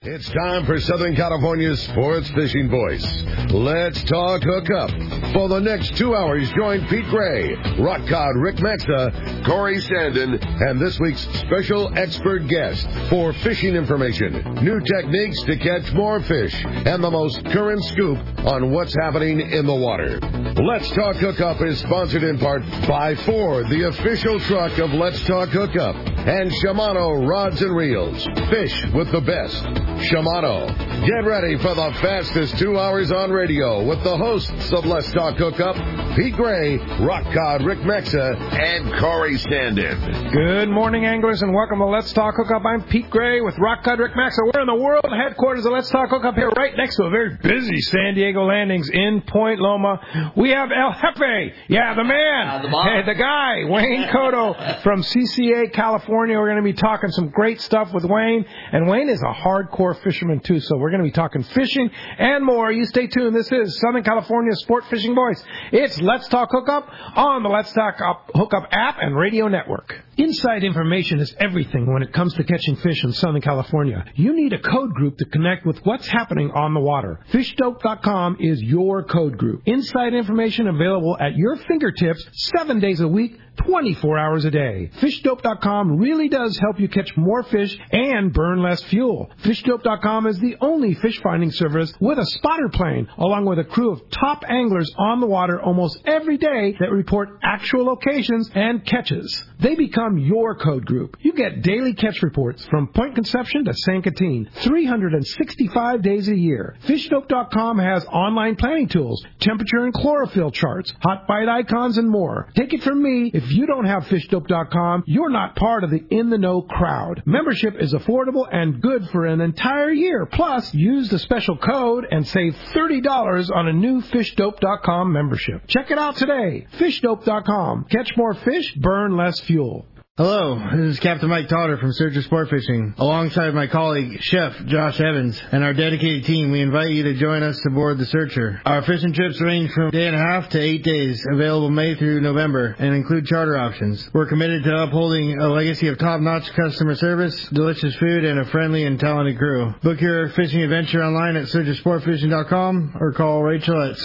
It's time for Southern California's sports fishing voice. Let's talk hookup. For the next 2 hours, join Pete Gray, Rock Cod Rick Maxa, Corey Sandin, and this week's special expert guest for fishing information, new techniques to catch more fish, and the most current scoop on what's happening in the water. Let's Talk Hookup is sponsored in part by Ford, the official truck of Let's Talk Hookup, and Shimano Rods and Reels. Fish with the best. Shimano. Get ready for the fastest 2 hours on radio with the hosts of Let's Talk Hookup, Pete Gray, Rock Cod Rick Mexa, and Corey Sandin. Good morning, anglers, and welcome to Let's Talk Hookup. I'm Pete Gray with Rock Cod Rick Mexa. We're in the world headquarters of Let's Talk Hookup here, right next to a very busy San Diego Landings in Point Loma. We have El Jefe, the man, the guy, Wayne Cotto from CCA, California. We're going to be talking some great stuff with Wayne, and Wayne is a hardcore fisherman too, so we're going to be talking fishing and more. You stay tuned. This is Southern California's Sport Fishing Voice. It's Let's Talk Hookup on the Let's Talk Hookup app and radio network. Inside information is everything when it comes to catching fish in Southern California. You need a code group to connect with what's happening on the water. FishDope.com is your code group. Inside information available at your fingertips 7 days a week, 24 hours a day. FishDope.com really does help you catch more fish and burn less fuel. FishDope.com is the only fish finding service with a spotter plane, along with a crew of top anglers on the water almost every day that report actual locations and catches. They become your code group. You get daily catch reports from Point Conception to San Quintin, 365 days a year. FishDope.com has online planning tools, temperature and chlorophyll charts, hot bite icons, and more. Take it from me, if you don't have FishDope.com, you're not part of the in-the-know crowd. Membership is affordable and good for an entire year. Plus, use the special code and save $30 on a new FishDope.com membership. Check it out today. FishDope.com. Catch more fish, burn less fuel. Hello, this is Captain Mike Totter from Searcher Sport Fishing. Alongside my colleague, Chef Josh Evans, and our dedicated team, we invite you to join us aboard the Searcher. Our fishing trips range from a day and a half to 8 days, available May through November, and include charter options. We're committed to upholding a legacy of top-notch customer service, delicious food, and a friendly and talented crew. Book your fishing adventure online at SearcherSportFishing.com or call Rachel at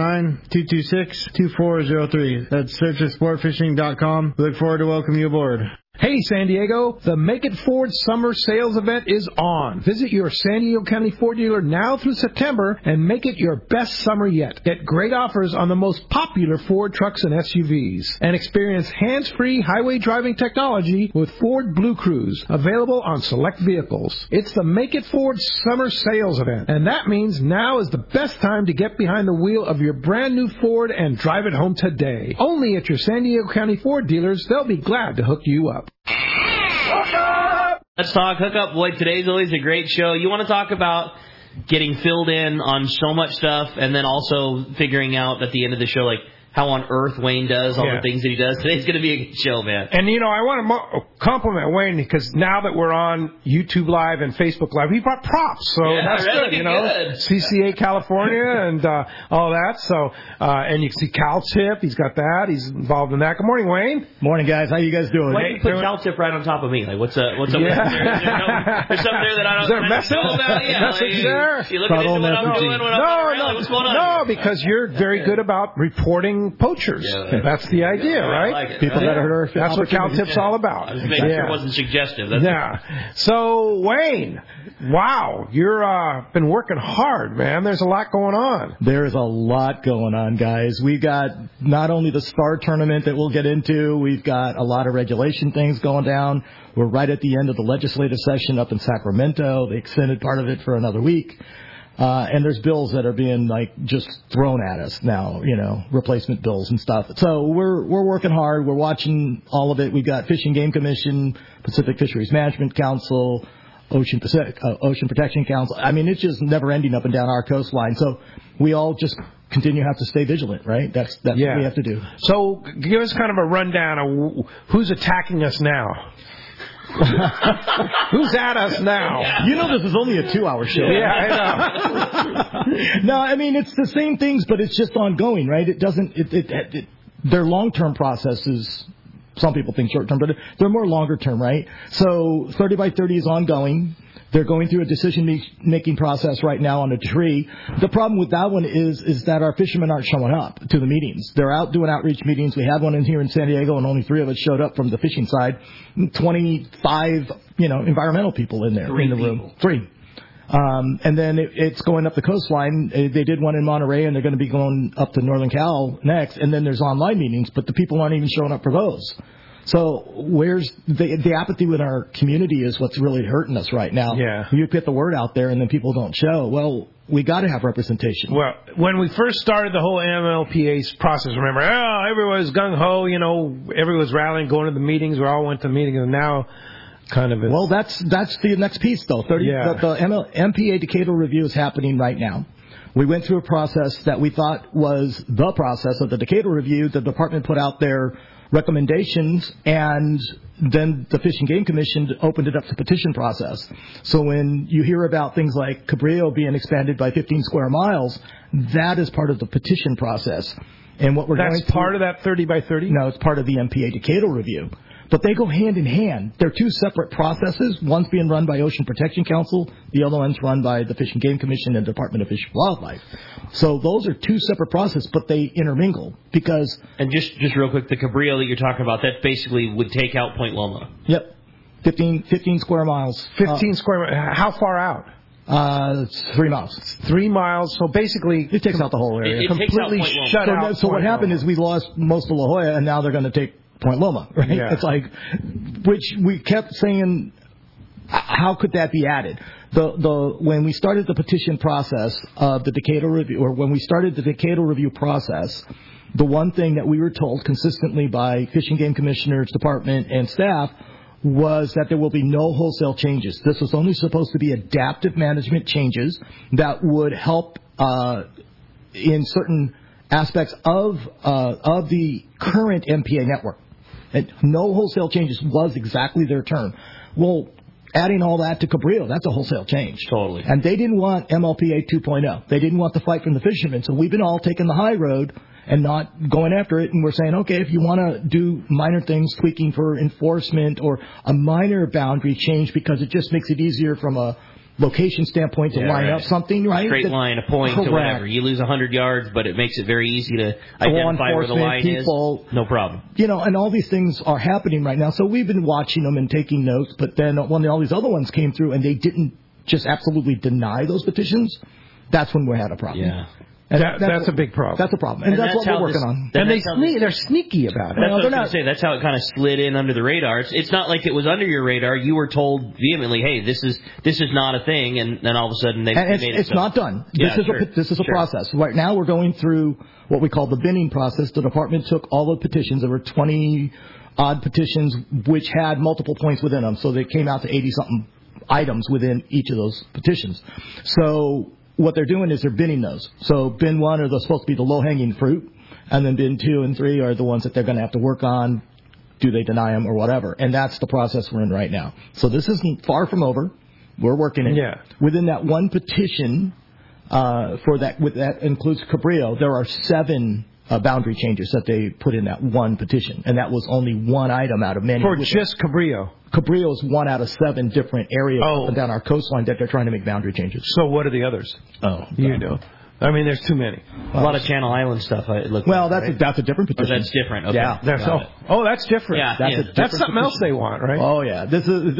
619-226-2403. That's SearcherSportFishing.com. We look forward to welcoming you aboard. Hey, San Diego, the Make It Ford Summer Sales Event is on. Visit your San Diego County Ford dealer now through September and make it your best summer yet. Get great offers on the most popular Ford trucks and SUVs. And experience hands-free highway driving technology with Ford Blue Cruise, available on select vehicles. It's the Make It Ford Summer Sales Event, and that means now is the best time to get behind the wheel of your brand new Ford and drive it home today. Only at your San Diego County Ford dealers. They'll be glad to hook you up. Let's talk hookup, boy. Today's always a great show. You want to talk about getting filled in on so much stuff and then also figuring out at the end of the show, like, how on earth Wayne does all the things that he does. Today's going to be a good show, man. And, I want to compliment Wayne because now that we're on YouTube Live and Facebook Live, we brought props. So that's really good, CCA California and all that. So, and you can see Cal Tip. He's got that. He's involved in that. Good morning, Wayne. Morning, guys. How you guys doing? Why do you put Cal Tip right on top of me? Like, what's up with there? There's something there that I don't know about. Message there? You looking into what I'm doing when I'm around? What's going on? No, because you're very good about reporting poachers. Yeah, that's the idea, right? Like it. People that are that's what Cal Tip's all about. I was making sure it wasn't suggestive. So, Wayne, wow, you're been working hard, man. There's a lot going on. There's a lot going on, guys. We've got not only the STAR tournament that we'll get into, we've got a lot of regulation things going down. We're right at the end of the legislative session up in Sacramento. They extended part of it for another week. And there's bills that are being just thrown at us now, replacement bills and stuff. So we're working hard. We're watching all of it. We've got Fish and Game Commission, Pacific Fisheries Management Council, Ocean Protection Council. I mean, it's just never ending up and down our coastline. So we all just continue to have to stay vigilant, right? That's what we have to do. So give us kind of a rundown of who's attacking us now. Who's at us now? This is only a 2-hour show. Yeah, I know. No, I mean, it's the same things, but it's just ongoing, right? It doesn't, their long-term processes, some people think short-term, but they're more longer-term, right? So 30 by 30 is ongoing. They're going through a decision-making process right now on a tree. The problem with that one is that our fishermen aren't showing up to the meetings. They're out doing outreach meetings. We had one in here in San Diego, and only 3 of us showed up from the fishing side. 25, environmental people in there in the room. 3. And then it's going up the coastline. They did one in Monterey, and they're going to be going up to Northern Cal next. And then there's online meetings, but the people aren't even showing up for those. So where's the apathy with our community is what's really hurting us right now. Yeah. You get the word out there and then people don't show. Well, we got to have representation. Well, when we first started the whole MLPA's process, remember, everyone was gung-ho, everyone was rallying, going to the meetings. We all went to meetings, and now kind of... Well, that's the next piece, though. The MPA Decadal Review is happening right now. We went through a process that we thought was the process of the Decadal Review. The department put out their recommendations, and then the Fish and Game Commission opened it up to petition process. So when you hear about things like Cabrillo being expanded by 15 square miles, that is part of the petition process. And what That's part of that 30 by 30? No, it's part of the MPA Decadal Review. But they go hand in hand. They're 2 separate processes. One's being run by Ocean Protection Council. The other one's run by the Fish and Game Commission and Department of Fish and Wildlife. So those are 2 separate processes, but they intermingle because... And just real quick, the Cabrillo that you're talking about, that basically would take out Point Loma. Yep. 15 square miles. 15 square miles. How far out? It's 3 miles. 3 miles. So basically... It takes out the whole area. It completely shut out. So what happened is we lost most of La Jolla, and now they're going to take Point Loma, right? Yeah. It's like, which we kept saying, how could that be added? When we started the petition process of the Decadal Review, or when we started the Decadal Review process, the one thing that we were told consistently by Fish and Game Commissioners, Department, and staff was that there will be no wholesale changes. This was only supposed to be adaptive management changes that would help in certain aspects of the current MPA network. And no wholesale changes was exactly their term. Well, adding all that to Cabrillo, that's a wholesale change. Totally. And they didn't want MLPA 2.0. They didn't want the fight from the fishermen. So we've been all taking the high road and not going after it. And we're saying, okay, if you want to do minor things, tweaking for enforcement or a minor boundary change because it just makes it easier from a location standpoint to line up something, right? Straight line, a point, or whatever. You lose 100 yards, but it makes it very easy to identify where the line is. No problem. And all these things are happening right now. So we've been watching them and taking notes, but then when all these other ones came through and they didn't just absolutely deny those petitions, that's when we had a problem. Yeah. And that's a big problem. That's a problem. And that's what we're working on. And they're sneaky about it. That's what I was going to say. That's how it kind of slid in under the radar. It's not like it was under your radar. You were told vehemently, hey, this is not a thing, and then all of a sudden they made it. It's not done. This is a process. Right now we're going through what we call the binning process. The department took all the petitions. There were 20-odd petitions which had multiple points within them, so they came out to 80-something items within each of those petitions. So what they're doing is they're binning those. So bin 1 are supposed to be the low-hanging fruit, and then bin 2 and 3 are the ones that they're going to have to work on. Do they deny them or whatever? And that's the process we're in right now. So this isn't far from over. We're working it. Yeah. Within that one petition, that includes Cabrillo, there are 7 boundary changes that they put in that one petition, and that was only one item out of many. For just Cabrillo. Cabrillo is 1 out of 7 different areas up and down our coastline that they're trying to make boundary changes. So what are the others? You know. I mean, there's too many. A lot of Channel Island stuff. That's a different petition. Oh, that's different. Okay. Yeah. That's different. Yeah. That's something else they want, right? Oh yeah. This is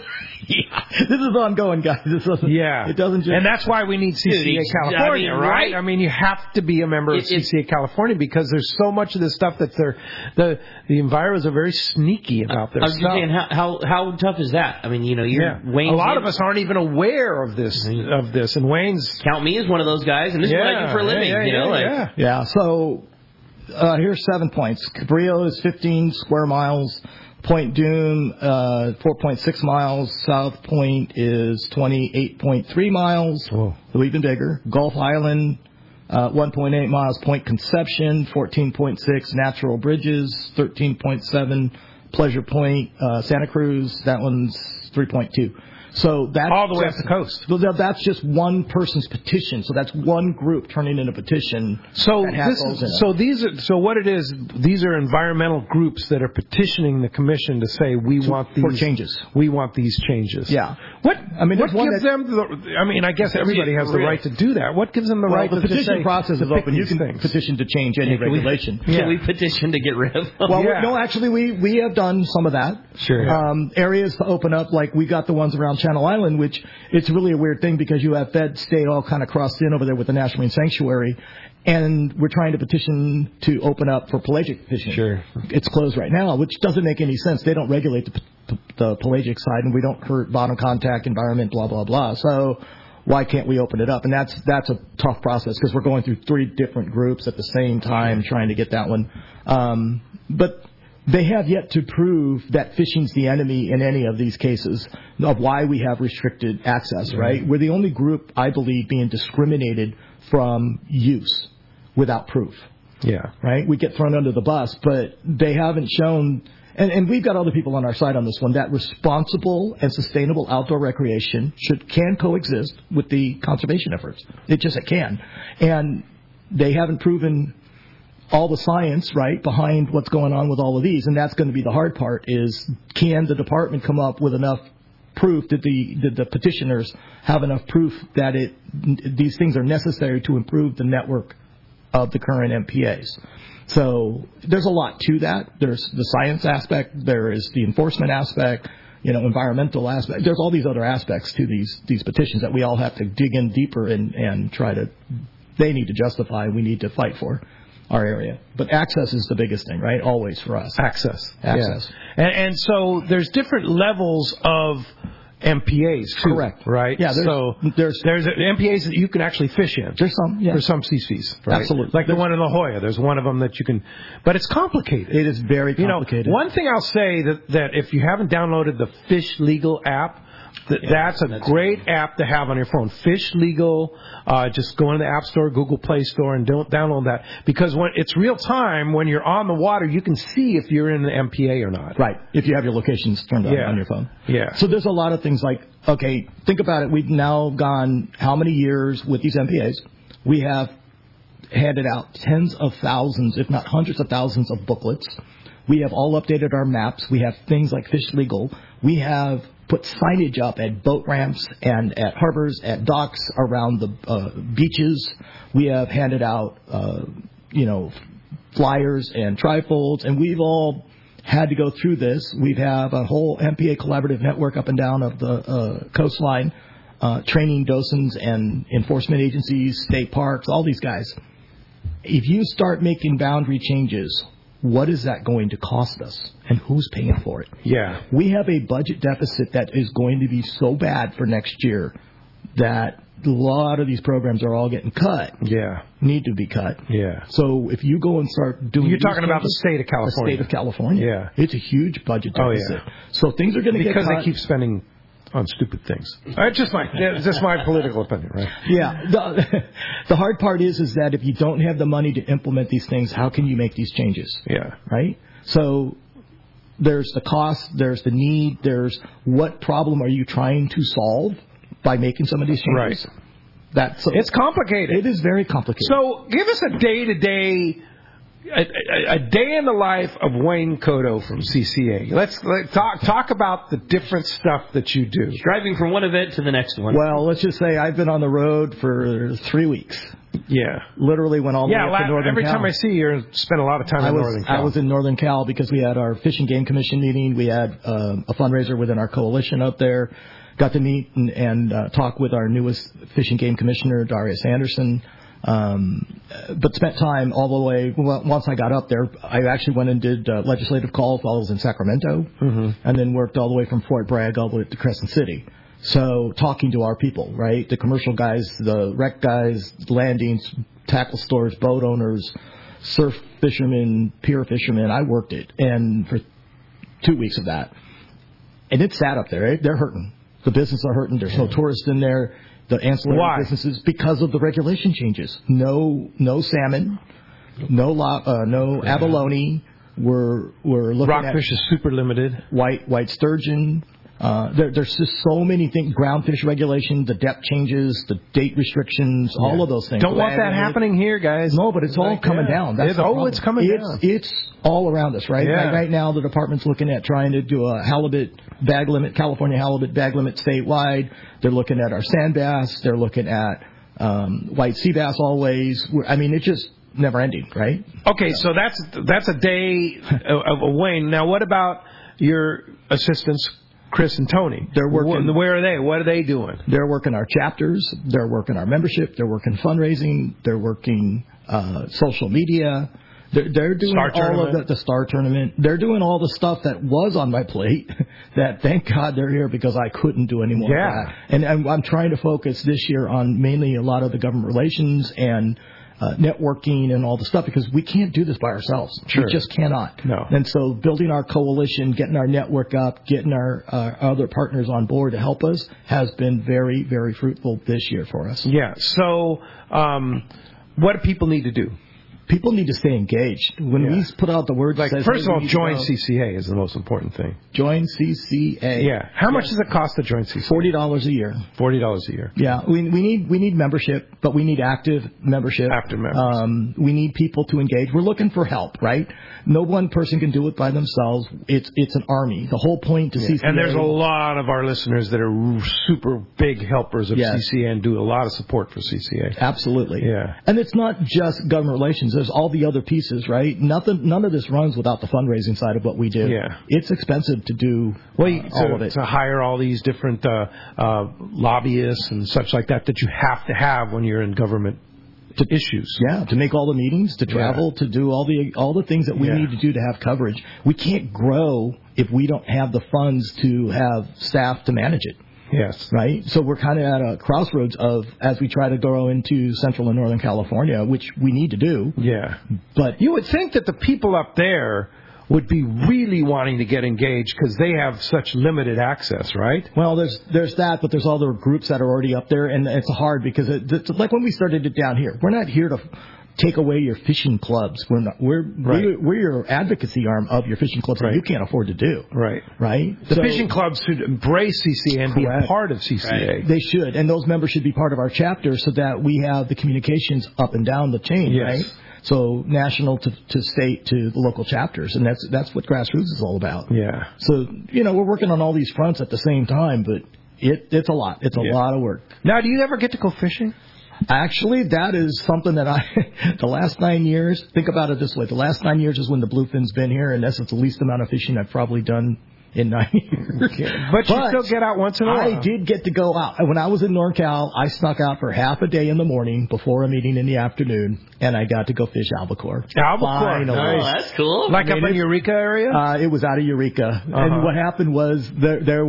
ongoing, guys. It doesn't just. And that's why we need CCA California, right? I mean, you have to be a member of CCA California because there's so much of this stuff that the enviros are very sneaky about their stuff. I was just saying, how tough is that? I mean, Wayne. A lot of us aren't even aware of this. And Wayne's count me as one of those guys, and this is what I do for a living. Yeah. So here's 7 points. Cabrillo is 15 square miles. Point Doom, 4.6 miles. South Point is 28.3 miles. Whoa. So even bigger. Gulf Island, 1.8 miles. Point Conception, 14.6. Natural Bridges, 13.7. Pleasure Point, Santa Cruz, that one's 3.2. So that's all the way up the coast. So that's just one person's petition. So that's one group turning in a petition. So what it is, these are environmental groups that are petitioning the commission to say we want these changes. We want these changes. Yeah. What gives them I guess everybody has the right to do that. What gives them the right to the petition process is open. You can petition to change any regulation. Can we petition to get rid of them? Well, no, actually we have done some of that. Sure. Areas to open up, like we got the ones around Channel Island, which it's really a weird thing because you have Fed State all kind of crossed in over there with the National Marine Sanctuary, and we're trying to petition to open up for pelagic fishing. Sure. It's closed right now, which doesn't make any sense. They don't regulate the pelagic side, and we don't hurt bottom contact, environment, blah, blah, blah. So why can't we open it up? And that's a tough process because we're going through 3 different groups at the same time trying to get that one. But they have yet to prove that fishing's the enemy in any of these cases of why we have restricted access, right? We're the only group, I believe, being discriminated from use without proof. Yeah. Right? We get thrown under the bus, but they haven't shown, and we've got other people on our side on this one, that responsible and sustainable outdoor recreation can coexist with the conservation efforts. It can. And they haven't proven all the science, right, behind what's going on with all of these, and that's going to be the hard part is can the department come up with enough proof, did the petitioners have enough proof that these things are necessary to improve the network of the current MPAs? So there's a lot to that. There's the science aspect, there is the enforcement aspect, environmental aspect. There's all these other aspects to these petitions that we all have to dig in deeper and try to, they need to justify, we need to fight for our area. But access is the biggest thing, right? Always for us. Access. Yeah. And so there's different levels of MPAs too. Correct. Right? Yeah, there's MPAs that you can actually fish in. There's some, yeah. For some species. Right? Absolutely. Like the one in La Jolla. There's one of them that you can, but it's complicated. It is very complicated. One thing I'll say that if you haven't downloaded the Fish Legal app, that's a great app to have on your phone. Fish Legal. Just go into the App Store, Google Play Store, and don't download that because when it's real time, when you're on the water, you can see if you're in the MPA or not. Right. If you have your locations turned on your phone. Yeah. So there's a lot of things like, okay, think about it. We've now gone how many years with these MPAs? We have handed out tens of thousands, if not hundreds of thousands of booklets. We have all updated our maps. We have things like Fish Legal. We have put signage up at boat ramps and at harbors, at docks, around the beaches. We have handed out, flyers and trifolds, and we've all had to go through this. We have a whole MPA collaborative network up and down of the coastline, training docents and enforcement agencies, state parks, all these guys. If you start making boundary changes, what is that going to cost us, and who's paying for it? Yeah. We have a budget deficit that is going to be so bad for next year that a lot of these programs are all getting cut. Yeah. Need to be cut. Yeah. So if you go and start doing... You're talking about the state of California. The state of California. Yeah. It's a huge budget deficit. Oh, yeah. So things are going to get cut. Because they keep spending on stupid things. It's just my political opinion, right? Yeah. The hard part is that if you don't have the money to implement these things, how can you make these changes? Yeah. Right? So there's the cost, there's the need, there's what problem are you trying to solve by making some of these changes? Right. It's complicated. It is very complicated. So give us a day-to-day... A day in the life of Wayne Cotto from CCA. Let's talk about the different stuff that you do. Driving from one event to the next one. Well, let's just say I've been on the road for 3 weeks. Yeah. Literally went all the way up to Northern Cal. Every time I see you, spend a lot of time in Northern Cal. I was in Northern Cal because we had our Fish and Game Commission meeting. We had a fundraiser within our coalition up there. Got to meet and talk with our newest Fish and Game Commissioner, Darius Anderson. But spent time all the way, once I got up there, I actually went and did legislative calls while I was in Sacramento, and then worked all the way from Fort Bragg all the way to Crescent City. So talking to our people, right? The commercial guys, the rec guys, landings, tackle stores, boat owners, surf fishermen, pier fishermen. I worked it, and for 2 weeks of that. And it's sad up there, right? They're hurting. The businesses are hurting. There's no tourists in there. The ancillary businesses, because of the regulation changes. No salmon, no abalone. We're looking rockfish is super limited. White sturgeon, There's just so many things, ground fish regulation, the depth changes, the date restrictions, all of those things. Don't want that happening here, guys. No, but it's all coming down. That's it's coming down. It's all around us, right? Yeah. Right now, the department's looking at trying to do a halibut bag limit, California halibut bag limit statewide. They're looking at our sand bass. They're looking at white sea bass always. I mean, it's just never ending, right? Okay, so that's a day of Wayne. Now, what about your assistants, Chris and Tony? They're working. Where are they? What are they doing? They're working our chapters. They're working our membership. They're working fundraising. They're working social media. They're doing all of the Star Tournament. They're doing all the stuff that was on my plate that, thank God, they're here because I couldn't do any more of that. And I'm trying to focus this year on mainly a lot of the government relations and networking and all the stuff, because we can't do this by ourselves. Sure. We just cannot. No. And so building our coalition, getting our network up, getting our other partners on board to help us has been very, very fruitful this year for us. Yeah. So what do people need to do? People need to stay engaged. When we put out the word, first of all, join CCA is the most important thing. Join CCA. Yeah. How much does it cost to join CCA? $40 a year. $40 a year. Yeah. We need membership, but we need active membership. Active members. We need people to engage. We're looking for help, right? No one person can do it by themselves. It's an army. The whole point to CCA. And there's a lot of our listeners that are super big helpers of CCA and do a lot of support for CCA. Absolutely. Yeah. And it's not just government relations. There's all the other pieces, right? None of this runs without the fundraising side of what we do. Yeah. It's expensive to do all of it. To hire all these different lobbyists and such like that you have to have when you're in government issues. Yeah, to make all the meetings, to travel, to do all the things that we need to do to have coverage. We can't grow if we don't have the funds to have staff to manage it. Yes. Right? So we're kind of at a crossroads of, as we try to grow into Central and Northern California, which we need to do. Yeah. But you would think that the people up there would be really wanting to get engaged because they have such limited access, right? Well, there's that, but there's other groups that are already up there, and it's hard because it's like when we started it down here. We're not here to take away your fishing clubs. We're your advocacy arm of your fishing clubs that you can't afford to do. Right. Right? The fishing clubs should embrace CCA and be a part of CCA. Right. They should, and those members should be part of our chapter so that we have the communications up and down the chain, right? So national to state to the local chapters, and that's what grassroots is all about. Yeah. So, we're working on all these fronts at the same time, but it's a lot. It's a lot of work. Now, do you ever get to go fishing? Actually, that is something that the last 9 years, think about it this way. The last 9 years is when the bluefin's been here, and that's the least amount of fishing I've probably done in 9 years. But you still get out once in a while. I did get to go out. When I was in NorCal, I snuck out for half a day in the morning before a meeting in the afternoon, and I got to go fish albacore. Albacore. Finally. Oh, that's cool. Like up in Eureka area? It was out of Eureka. And what happened was there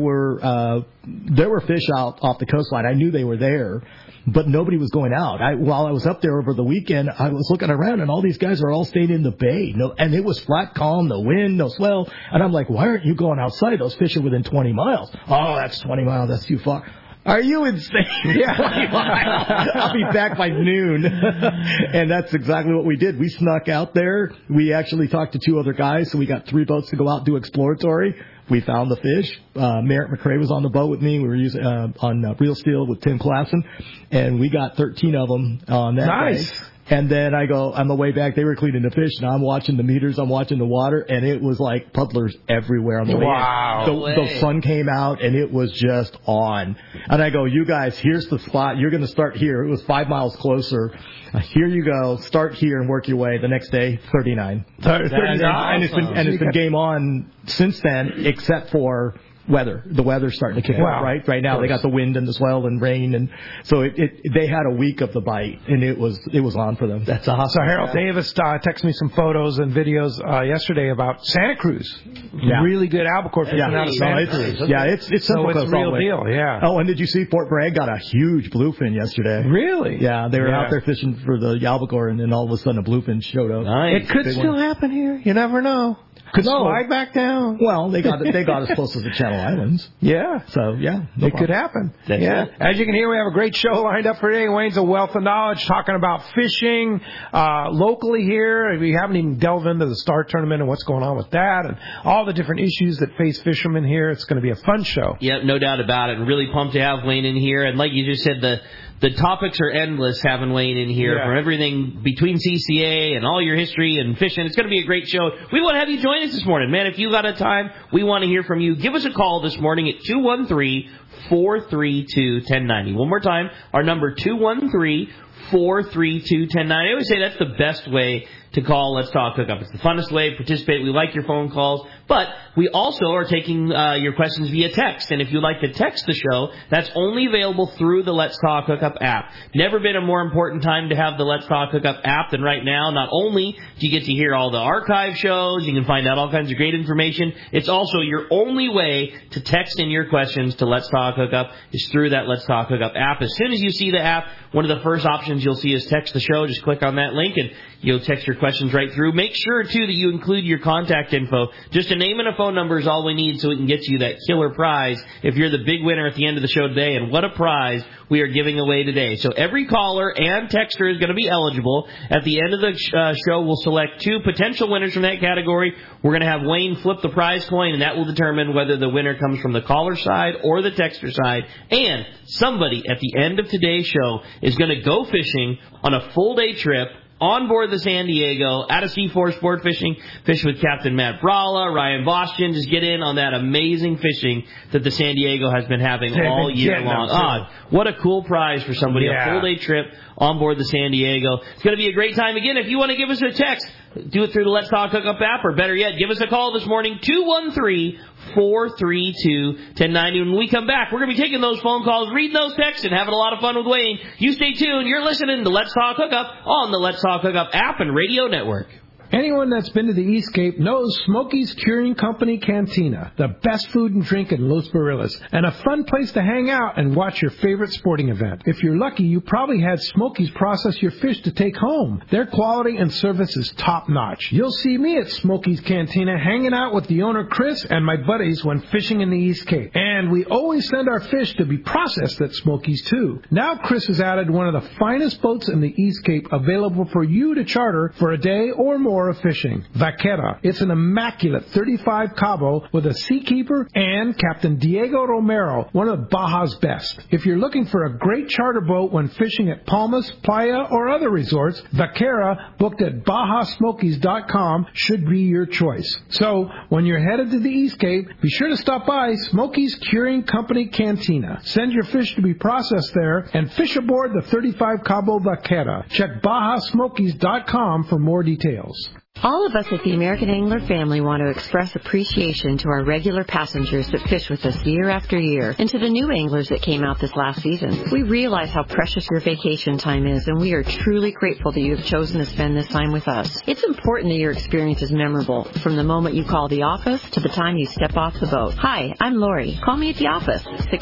were fish out off the coastline. I knew they were there, but nobody was going out. While I was up there over the weekend, I was looking around, and all these guys are all staying in the bay. And it was flat, calm, no wind, no swell. And I'm like, why aren't you going outside? Those fish are within 20 miles. Oh, that's 20 miles. That's too far. Are you insane? Yeah. 20 miles. I'll be back by noon. And that's exactly what we did. We snuck out there. We actually talked to 2 other guys, so we got 3 boats to go out and do exploratory. We found the fish. Merritt McRae was on the boat with me. We were using on Real Steel with Tim Klassen, and we got 13 of them on that day. And then on the way back, they were cleaning the fish, and I'm watching the meters, I'm watching the water, and it was like puddlers everywhere on the way in. Wow. The sun came out, and it was just on. And I go, you guys, here's the spot. You're going to start here. It was 5 miles closer. Here you go. Start here and work your way. The next day, 39. 39. And it's been game on since then, except for weather. The weather's starting to kick up, right? Right now they got the wind and the swell and rain, and so they had a week of the bite, and it was on for them. That's awesome. So Harold Davis texted me some photos and videos yesterday about Santa Cruz. Really good albacore fishing out of Santa Cruz. Yeah, it's so it's a real deal. Yeah. Oh, and did you see Fort Bragg got a huge bluefin yesterday? Really? Yeah, they were out there fishing for the albacore, and then all of a sudden a bluefin showed up. Nice. It could still happen here. You never know. Could slide back down. Well, they got as close as the Channel Islands. Yeah. So, it could happen. As you can hear, we have a great show lined up for today. Wayne's a wealth of knowledge talking about fishing locally here. We haven't even delved into the Star Tournament and what's going on with that and all all the different issues that face fishermen here. It's going to be a fun show. Yep, no doubt about it. Really pumped to have Wayne in here. And like you just said, the topics are endless having Wayne in here. From everything between CCA and all your history and fishing. It's going to be a great show. We want to have you join us this morning. Man, if you got a time, we want to hear from you. Give us a call this morning at 213-432-1090. One more time, our number 213-432-1090. I always say that's the best way to call Let's Talk Hookup. It's the funnest way to participate. We like your phone calls, but we also are taking your questions via text. And if you'd like to text the show, that's only available through the Let's Talk Hookup app. Never been a more important time to have the Let's Talk Hookup app than right now. Not only do you get to hear all the archive shows, you can find out all kinds of great information, it's also your only way to text in your questions to Let's Talk Hookup is through that Let's Talk Hookup app. As soon as you see the app, one of the first options you'll see is text the show. Just click on that link and you'll text your questions right through. Make sure, too, that you include your contact info. Just a name and a phone number is all we need so we can get you that killer prize if you're the big winner at the end of the show today. And what a prize we are giving away today. So every caller and texter is going to be eligible. At the end of the show, we'll select 2 potential winners from that category. We're going to have Wayne flip the prize coin, and that will determine whether the winner comes from the caller side or the texter side. And somebody at the end of today's show is going to go fishing on a full-day trip on board the San Diego, out of C4 Sport Fishing, fish with Captain Matt Bralla, Ryan Boston, just get in on that amazing fishing that the San Diego has been having all year long. What a cool prize for somebody, a full-day trip on board the San Diego. It's going to be a great time. Again, if you want to give us a text, do it through the Let's Talk Hookup app, or better yet, give us a call this morning, 213-432-1090. When we come back, we're going to be taking those phone calls, reading those texts, and having a lot of fun with Wayne. You stay tuned. You're listening to Let's Talk Hookup on the Let's Talk Hookup app and radio network. Anyone that's been to the Eastcape knows Smokey's Curing Company Cantina, the best food and drink in Los Barillas, and a fun place to hang out and watch your favorite sporting event. If you're lucky, you probably had Smokey's process your fish to take home. Their quality and service is top-notch. You'll see me at Smokey's Cantina hanging out with the owner, Chris, and my buddies when fishing in the Eastcape. And we always send our fish to be processed at Smokey's, too. Now Chris has added one of the finest boats in the Eastcape available for you to charter for a day or more of fishing. Vaquera. It's an immaculate 35 Cabo with a seakeeper and Captain Diego Romero, one of Baja's best. If you're looking for a great charter boat when fishing at Palmas, Playa, or other resorts, Vaquera, booked at BajaSmokies.com, should be your choice. So, when you're headed to the Eastcape, be sure to stop by Smokey's Curing Company Cantina. Send your fish to be processed there and fish aboard the 35 Cabo Vaquera. Check BajaSmokies.com for more details. All of us at the American Angler family want to express appreciation to our regular passengers that fish with us year after year, and to the new anglers that came out this last season. We realize how precious your vacation time is, and we are truly grateful that you have chosen to spend this time with us. It's important that your experience is memorable, from the moment you call the office to the time you step off the boat. Hi, I'm Lori. Call me at the office,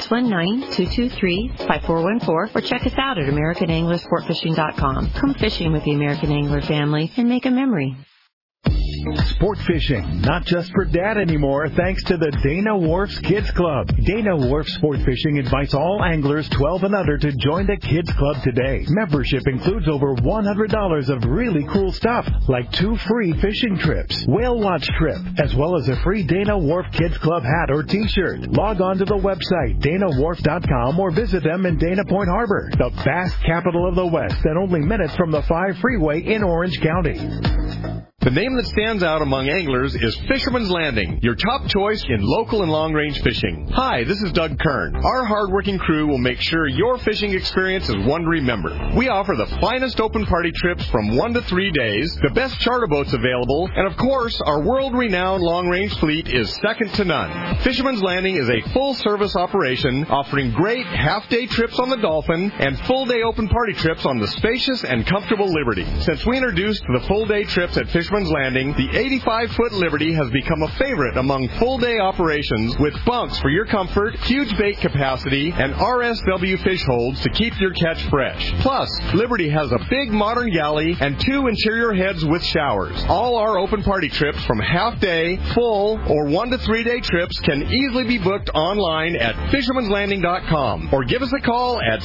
619-223-5414, or check us out at AmericanAnglerSportFishing.com. Come fishing with the American Angler family and make a memory. Sport fishing, not just for dad anymore, thanks to the Dana Wharf's Kids Club. Dana Wharf Sport Fishing invites all anglers 12 and under to join the Kids Club today. Membership includes over $100 of really cool stuff, like 2 free fishing trips, whale watch trip, as well as a free Dana Wharf Kids Club hat or t-shirt. Log on to the website, DanaWharf.com, or visit them in Dana Point Harbor, the vast capital of the West, and only minutes from the 5 freeway in Orange County. The name that stands out among anglers is Fisherman's Landing, your top choice in local and long-range fishing. Hi, this is Doug Kern. Our hard-working crew will make sure your fishing experience is one to remember. We offer the finest open party trips from 1 to 3 days, the best charter boats available, and of course, our world-renowned long-range fleet is second to none. Fisherman's Landing is a full-service operation offering great half-day trips on the Dolphin and full-day open party trips on the spacious and comfortable Liberty. Since we introduced the full-day trips at Fisherman's Landing, the 85-foot Liberty has become a favorite among full-day operations with bunks for your comfort, huge bait capacity, and RSW fish holds to keep your catch fresh. Plus, Liberty has a big modern galley and 2 interior heads with showers. All our open party trips from half-day, full, or 1 to 3 day trips can easily be booked online at Fisherman'sLanding.com or give us a call at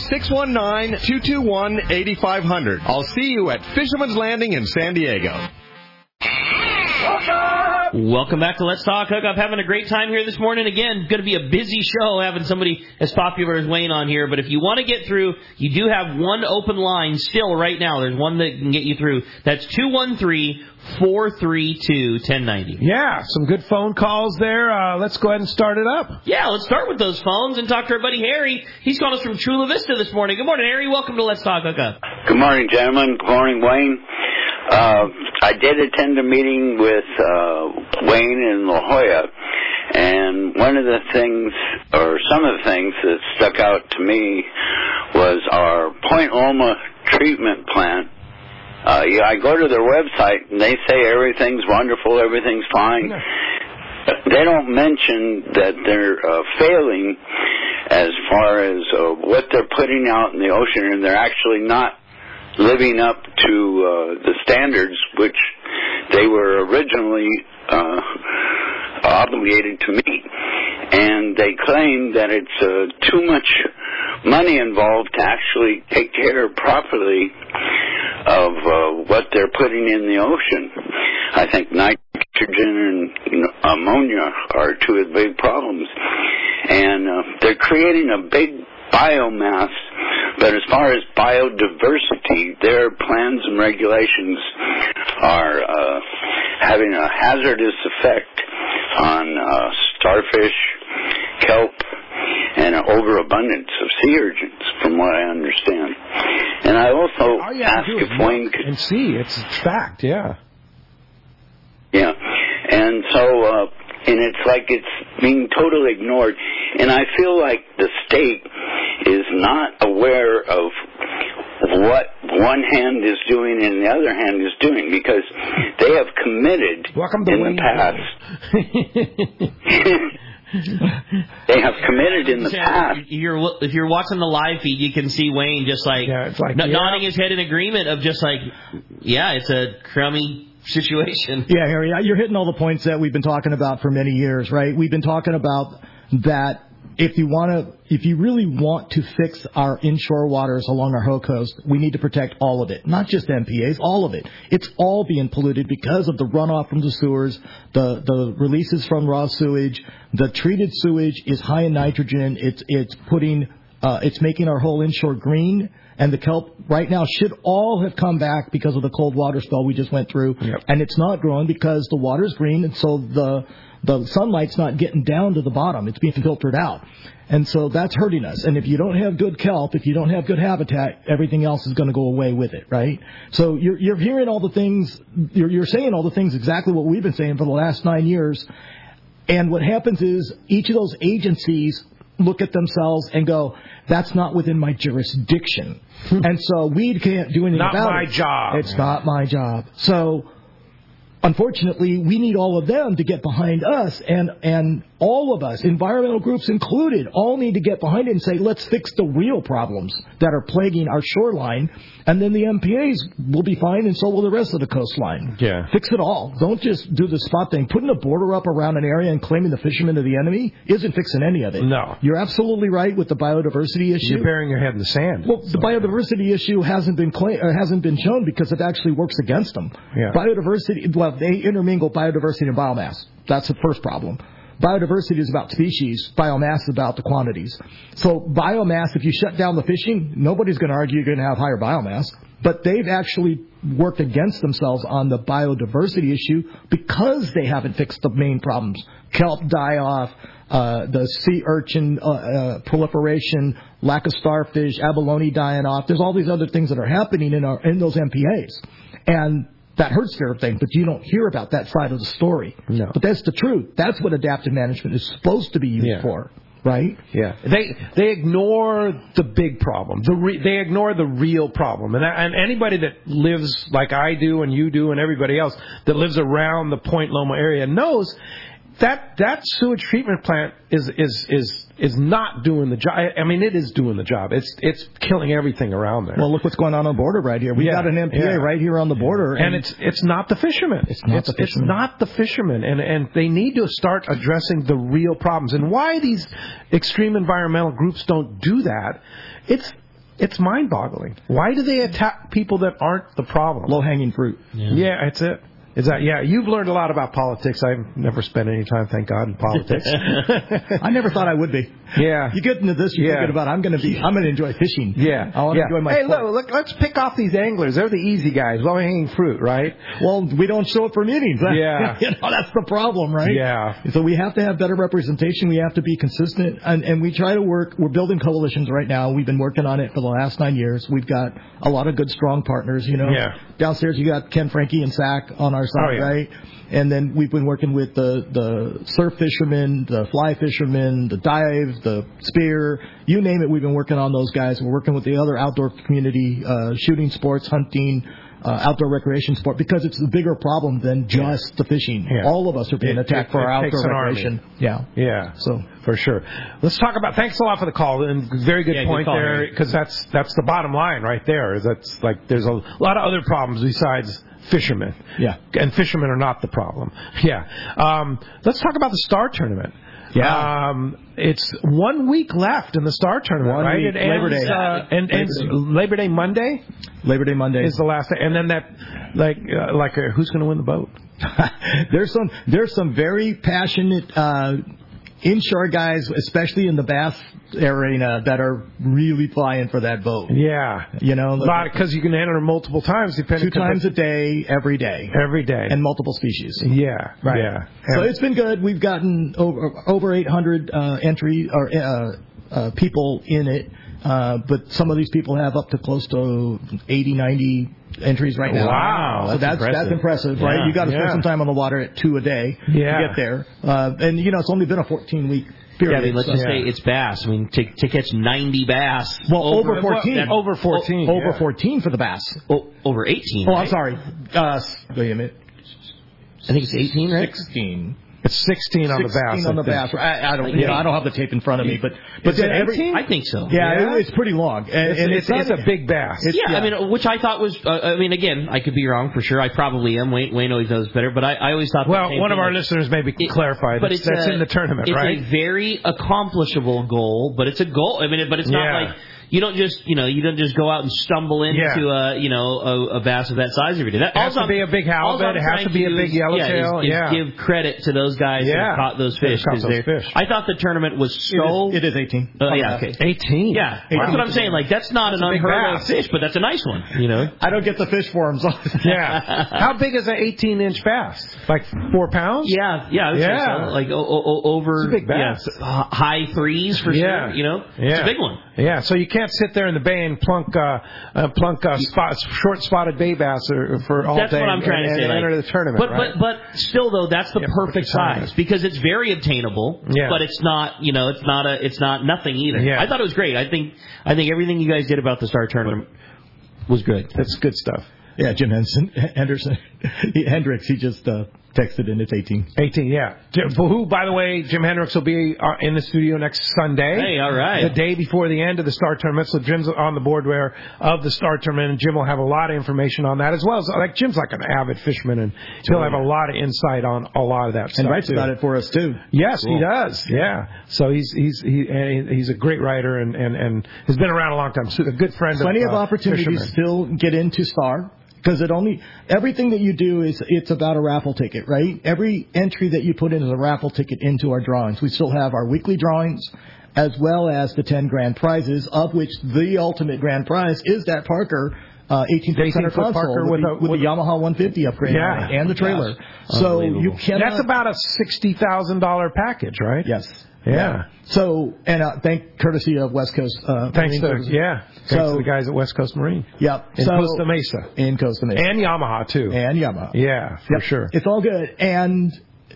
619-221-8500. I'll see you at Fisherman's Landing in San Diego. Hookup. Welcome back to Let's Talk Hookup. Having a great time here this morning. Again, going to be a busy show having somebody as popular as Wayne on here. But if you want to get through, you do have one open line still right now. There's one that can get you through. That's 213-432-1090. Yeah, some good phone calls there. Let's go ahead and start it up. Yeah, let's start with those phones and talk to our buddy Harry. He's calling us from Chula Vista this morning. Good morning, Harry. Welcome to Let's Talk Hookup. Good morning, gentlemen. Good morning, Wayne. I did attend a meeting with Wayne in La Jolla, and one of the things, or some of the things that stuck out to me was our Point Loma treatment plant. I go to their website, and they say everything's wonderful, everything's fine. They don't mention that they're failing as far as what they're putting out in the ocean, and they're actually not living up to the standards which they were originally obligated to meet. And they claim that it's too much money involved to actually take care properly of what they're putting in the ocean. I think nitrogen and ammonia are two of the big problems. And they're creating a big biomass, but as far as biodiversity, their plans and regulations are having a hazardous effect on starfish, kelp, and an overabundance of sea urchins, from what I understand. And I also asked if Wayne could... And see, it's fact, yeah. Yeah, and so... and it's like it's being totally ignored. And I feel like the state is not aware of what one hand is doing and the other hand is doing, because they have committed in the past. They have committed in the past. If you're watching the live feed, you can see Wayne just nodding his head in agreement of just like, yeah, it's a crummy situation. Yeah, Harry, you're hitting all the points that we've been talking about for many years, right? We've been talking about that if you really want to fix our inshore waters along our whole coast, we need to protect all of it, not just MPAs, all of it. It's all being polluted because of the runoff from the sewers, the releases from raw sewage. The treated sewage is high in nitrogen. It's making our whole inshore green. And the kelp right now should all have come back because of the cold water spell we just went through. Yep. And it's not growing because the water's green, and so the sunlight's not getting down to the bottom. It's being filtered out. And so that's hurting us. And if you don't have good kelp, if you don't have good habitat, everything else is going to go away with it, right? So you're hearing all the things, you're saying all the things exactly what we've been saying for the last 9 years. And what happens is each of those agencies look at themselves and go, that's not within my jurisdiction. And so we can't do anything about it. Not my job. It's not my job. So, unfortunately, we need all of them to get behind us, and all of us, environmental groups included, all need to get behind it and say, let's fix the real problems that are plaguing our shoreline, and then the MPAs will be fine, and so will the rest of the coastline. Yeah. Fix it all. Don't just do the spot thing. Putting a border up around an area and claiming the fishermen are the enemy isn't fixing any of it. No. You're absolutely right with the biodiversity issue. You're burying your head in the sand. Well, the biodiversity issue hasn't been shown because it actually works against them. Yeah. Biodiversity, well, they intermingle biodiversity and biomass. That's the first problem. Biodiversity is about species. Biomass is about the quantities. So biomass, if you shut down the fishing, nobody's going to argue you're going to have higher biomass. But they've actually worked against themselves on the biodiversity issue because they haven't fixed the main problems. Kelp die-off, the sea urchin proliferation, lack of starfish, abalone dying off. There's all these other things that are happening in those MPAs. And that hurts everything, but you don't hear about that side of the story. No. But that's the truth. That's what adaptive management is supposed to be used for, right? Yeah. They ignore the big problem. They ignore the real problem. And anybody that lives like I do and you do and everybody else that lives around the Point Loma area knows that sewage treatment plant is not doing the job. I mean, it is doing the job. It's killing everything around there. Well, look what's going on the border right here. We got an MPA right here on the border, and it's not the fishermen. It's not the fishermen, and they need to start addressing the real problems. And why these extreme environmental groups don't do that? It's mind-boggling. Why do they attack people that aren't the problem? Low-hanging fruit. Yeah, that's it. Is that you've learned a lot about politics. I've never spent any time, thank God, in politics. I never thought I would be. Yeah. You get into this, you're thinking about I'm going to enjoy fishing. Yeah. I want to enjoy my sport. Look, let's pick off these anglers. They're the easy guys, low-hanging fruit, right? Well, we don't show up for meetings. Yeah. That's the problem, right? Yeah. So we have to have better representation. We have to be consistent, and we try to work. We're building coalitions right now. We've been working on it for the last 9 years. We've got a lot of good, strong partners. Downstairs you got Ken Frankie and Sack on our side, right? And then we've been working with the surf fishermen, the fly fishermen, the dive, the spear, you name it. We've been working on those guys. We're working with the other outdoor community, shooting sports, hunting, outdoor recreation sport, because it's a bigger problem than just the fishing. Yeah. All of us are being attacked for our outdoor recreation. Army. Yeah. So for sure. Let's talk about. Thanks a lot for the call, and very good point there, because that's the bottom line right there. That's like there's a lot of other problems besides fishermen. Yeah. And fishermen are not the problem. Yeah. Let's talk about the Star Tournament. Yeah. It's 1 week left in the Star Tournament, right? It ends, Labor Day. Ends Labor Day Monday? Labor Day Monday is the last day. And then who's going to win the boat? There's some very passionate inshore guys, especially in the bass arena, that are really flying for that boat. Yeah. Because you can enter multiple times, depending. 2 times a day, every day. Every day. And multiple species. Yeah. Right. Yeah. So it's been good. We've gotten over 800 entry or people in it. But some of these people have up to close to 80, 90 entries right now. Wow. So that's impressive, right? You got to spend some time on the water at 2 a day to get there. And, it's only been a 14-week period. Yeah, I mean, let's just say it's bass. I mean, to catch 90 bass. Well, over 14. Over 14. Over 14 for the bass. Over 18. Oh, right? I'm sorry. Wait a minute. I think it's 18, right? 16. It's 16 on the bass. 16 on the bass. I don't have the tape in front of me, but then 18? I think so. Yeah, it's pretty long, and it's a big bass. I mean, which I thought was. Again, I could be wrong for sure. I probably am. Wayne always knows better, but I always thought. Well, one of our listeners maybe clarify that that's in the tournament, right? It's a very accomplishable goal, but it's a goal. I mean, but it's not like. You don't just go out and stumble into a bass of that size every day. That has to be a big halibut. It has to be a big yellowtail. Give credit to those guys who caught those fish. I thought the tournament was so. It is 18. Okay. 18. Yeah, that's what I'm saying. Like that's not an unheard of fish, but that's a nice one. I don't get the fish for them. So. Yeah. How big is an 18-inch bass? Like 4 pounds? Yeah. I would say so. Like over. It's a big bass. High threes for sure. It's a big one. Yeah. So you can't sit there in the bay and plunk short spotted bay bass for all day. That's what I'm trying to say. And enter the tournament. But still though, that's the perfect size because it's very obtainable. Yeah. But it's not it's not nothing either. Yeah. I thought it was great. I think everything you guys did about the Star Tournament was good. That's good stuff. Yeah, Jim Hendricks, he just texted in. It's 18. 18, yeah. Who, by the way, Jim Hendricks will be in the studio next Sunday. Hey, all right. The day before the end of the Star Tournament. So Jim's on the board of the Star Tournament, and Jim will have a lot of information on that as well. So, Jim's like an avid fisherman, and he'll have a lot of insight on a lot of that stuff. And writes about it for us too. Yes, cool. He does. Yeah. So he's a great writer and has been around a long time. So a good friend. Plenty of opportunities fishermen. to still get into Star. Because everything that you do it's about a raffle ticket, right? Every entry that you put in is a raffle ticket into our drawings. We still have our weekly drawings as well as the 10 grand prizes, of which the ultimate grand prize is that Parker 18-foot center console Parker with the Yamaha 150 upgrade and the trailer. So you cannot. That's about a $60,000 package, right? Yes. Yeah. So, and thank courtesy of West Coast. Thanks to the guys at West Coast Marine. Yep. In Costa Mesa. In Costa Mesa. And Yamaha, too. And Yamaha. Yeah, for sure. It's all good. And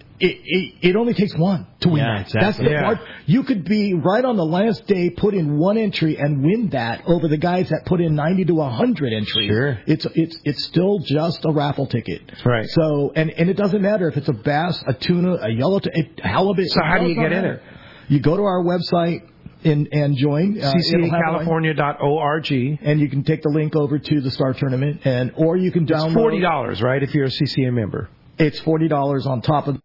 it only takes one to win that. Exactly. That's the part. You could be right on the last day, put in one entry, and win that over the guys that put in 90 to 100 entries. Sure. It's still just a raffle ticket. Right. So, and it doesn't matter if it's a bass, a tuna, a yellowtail, a halibut. So how do you get in it? You go to our website and join ccacalifornia.org, and you can take the link over to the Star Tournament, or you can download. It's $40, right? If you're a CCA member, it's $40 on top of.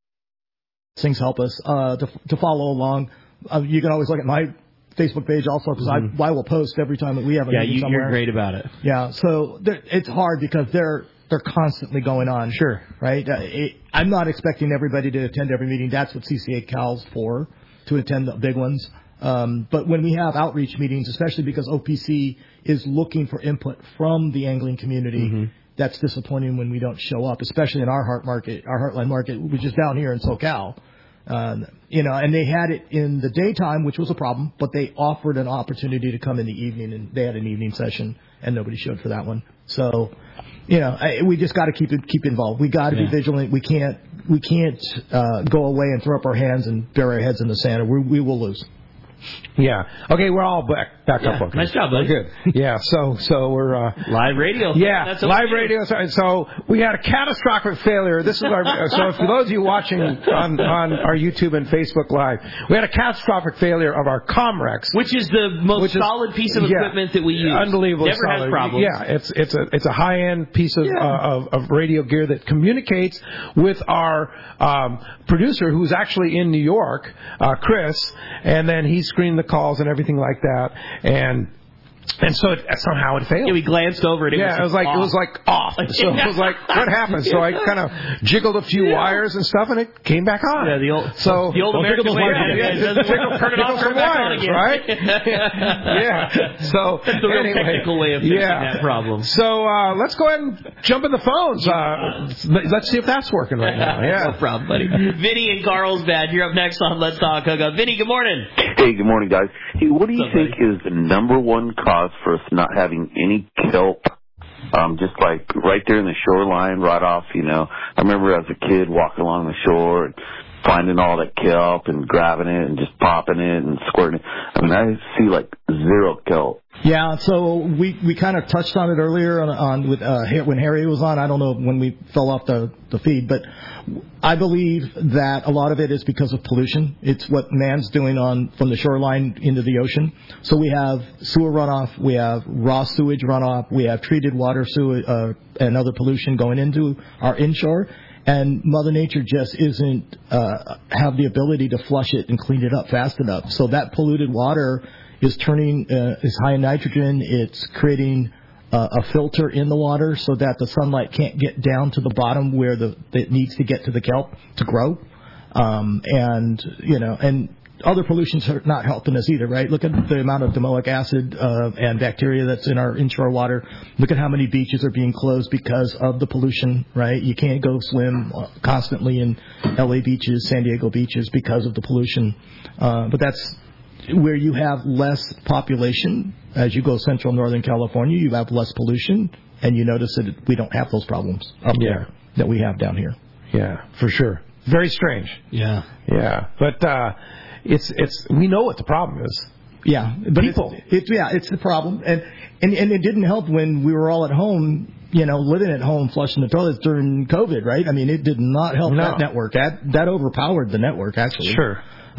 Things help us to follow along. You can always look at my Facebook page also because I will post every time that we have a meeting somewhere. You're great about it. Yeah, so it's hard because they're constantly going on. Sure. Right? I'm not expecting everybody to attend every meeting. That's what CCA Cal's for, to attend the big ones. But when we have outreach meetings, especially because OPC is looking for input from the angling community, that's disappointing when we don't show up, especially in our Heartline market, which is down here in SoCal. And they had it in the daytime, which was a problem, but they offered an opportunity to come in the evening, and they had an evening session, and nobody showed for that one. So, we just got to keep involved. We got to be vigilant. We can't go away and throw up our hands and bury our heads in the sand. We will lose. Yeah. Okay, we're all back up. Okay. Nice job, buddy. Good. Yeah. So we're live radio. Yeah. That's live radio. So we had a catastrophic failure. This is our. So for those of you watching on our YouTube and Facebook Live, we had a catastrophic failure of our Comrex, which is the most solid piece of equipment that we use. Unbelievable. Never solid. has problems. Yeah. It's a high end piece of radio gear that communicates with our producer, who's actually in New York, Chris, and then he screened the calls and everything like that, and so somehow it failed. Yeah, we glanced over it. It was like off. So it was like, what happened? So I kind of jiggled a few wires and stuff, and it came back on. Yeah, the old American way. Turn it off, turn it back on again. Right? Yeah. So that's the real technical way of fixing that problem. So let's go ahead and jump in the phones. Let's see if that's working right now. Yeah. No problem, buddy. Vinny in Carlsbad, you're up next on Let's Talk Hookup. Vinny, good morning. Hey, good morning, guys. Hey, what do you think is the number one cause for us not having any kelp, just like right there in the shoreline, right off, I remember as a kid walking along the shore and finding all that kelp and grabbing it and just popping it and squirting it. I mean, I see like zero kelp. Yeah, so we kind of touched on it earlier on with when Harry was on. I don't know when we fell off the feed, but I believe that a lot of it is because of pollution. It's what man's doing from the shoreline into the ocean. So we have sewer runoff, we have raw sewage runoff, we have treated water sewage and other pollution going into our inshore. And Mother Nature just isn't have the ability to flush it and clean it up fast enough. So that polluted water is turning is high in nitrogen. It's creating a filter in the water so that the sunlight can't get down to the bottom where it needs to get to the kelp to grow. And other pollutions are not helping us either, right? Look at the amount of domoic acid and bacteria that's in our inshore water. Look at how many beaches are being closed because of the pollution, right? You can't go swim constantly in LA beaches, San Diego beaches because of the pollution. But that's where you have less population. As you go central northern California, you have less pollution, and you notice that we don't have those problems up there that we have down here. Yeah, for sure. Very strange. Yeah. Yeah. But it's we know what the problem is. Yeah. But people. It's the problem. And it didn't help when we were all at home, living at home, flushing the toilets during COVID, right? I mean, it did not help that network. That overpowered the network, actually. Sure.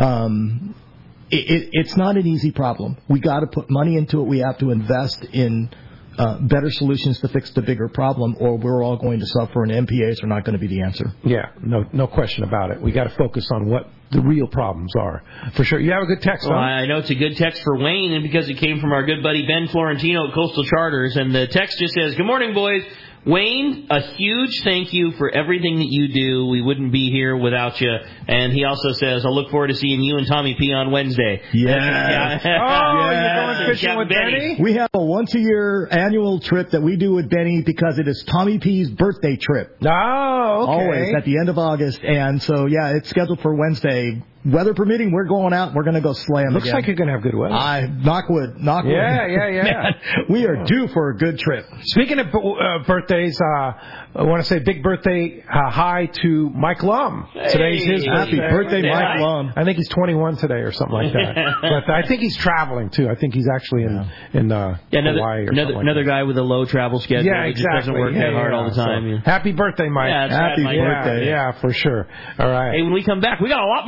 It's not an easy problem. We got to put money into it. We have to invest in better solutions to fix the bigger problem, or we're all going to suffer, and MPAs are not going to be the answer. Yeah, no question about it. We got to focus on what the real problems are. For sure. You have a good text, Well, I know it's a good text for Wayne, and because it came from our good buddy Ben Florentino at Coastal Charters, and the text just says, "Good morning, boys. Wayne, a huge thank you for everything that you do. We wouldn't be here without you." And he also says, "I look forward to seeing you and Tommy P on Wednesday." Yeah. You're going fishing with Benny? We have a once-a-year annual trip that we do with Benny because it is Tommy P's birthday trip. Oh, okay. Always at the end of August. And so, it's scheduled for Wednesday. Weather permitting, we're going out. We're going to go slam Looks again. like you're going to have good weather. Knock wood. Yeah. Man, we are due for a good trip. Speaking of birthdays, I want to say big birthday hi to Mike Lum. Hey, Today's his happy birthday, Mike Lum. I think he's 21 today or something like that. But I think he's traveling too. I think he's actually in Hawaii or something another guy with a low travel schedule. Yeah, exactly. He just doesn't work that hard all the time. So, happy birthday, Mike. Yeah, happy birthday. Yeah, for sure. All right. Hey, when we come back, we got a lot more Let's Talk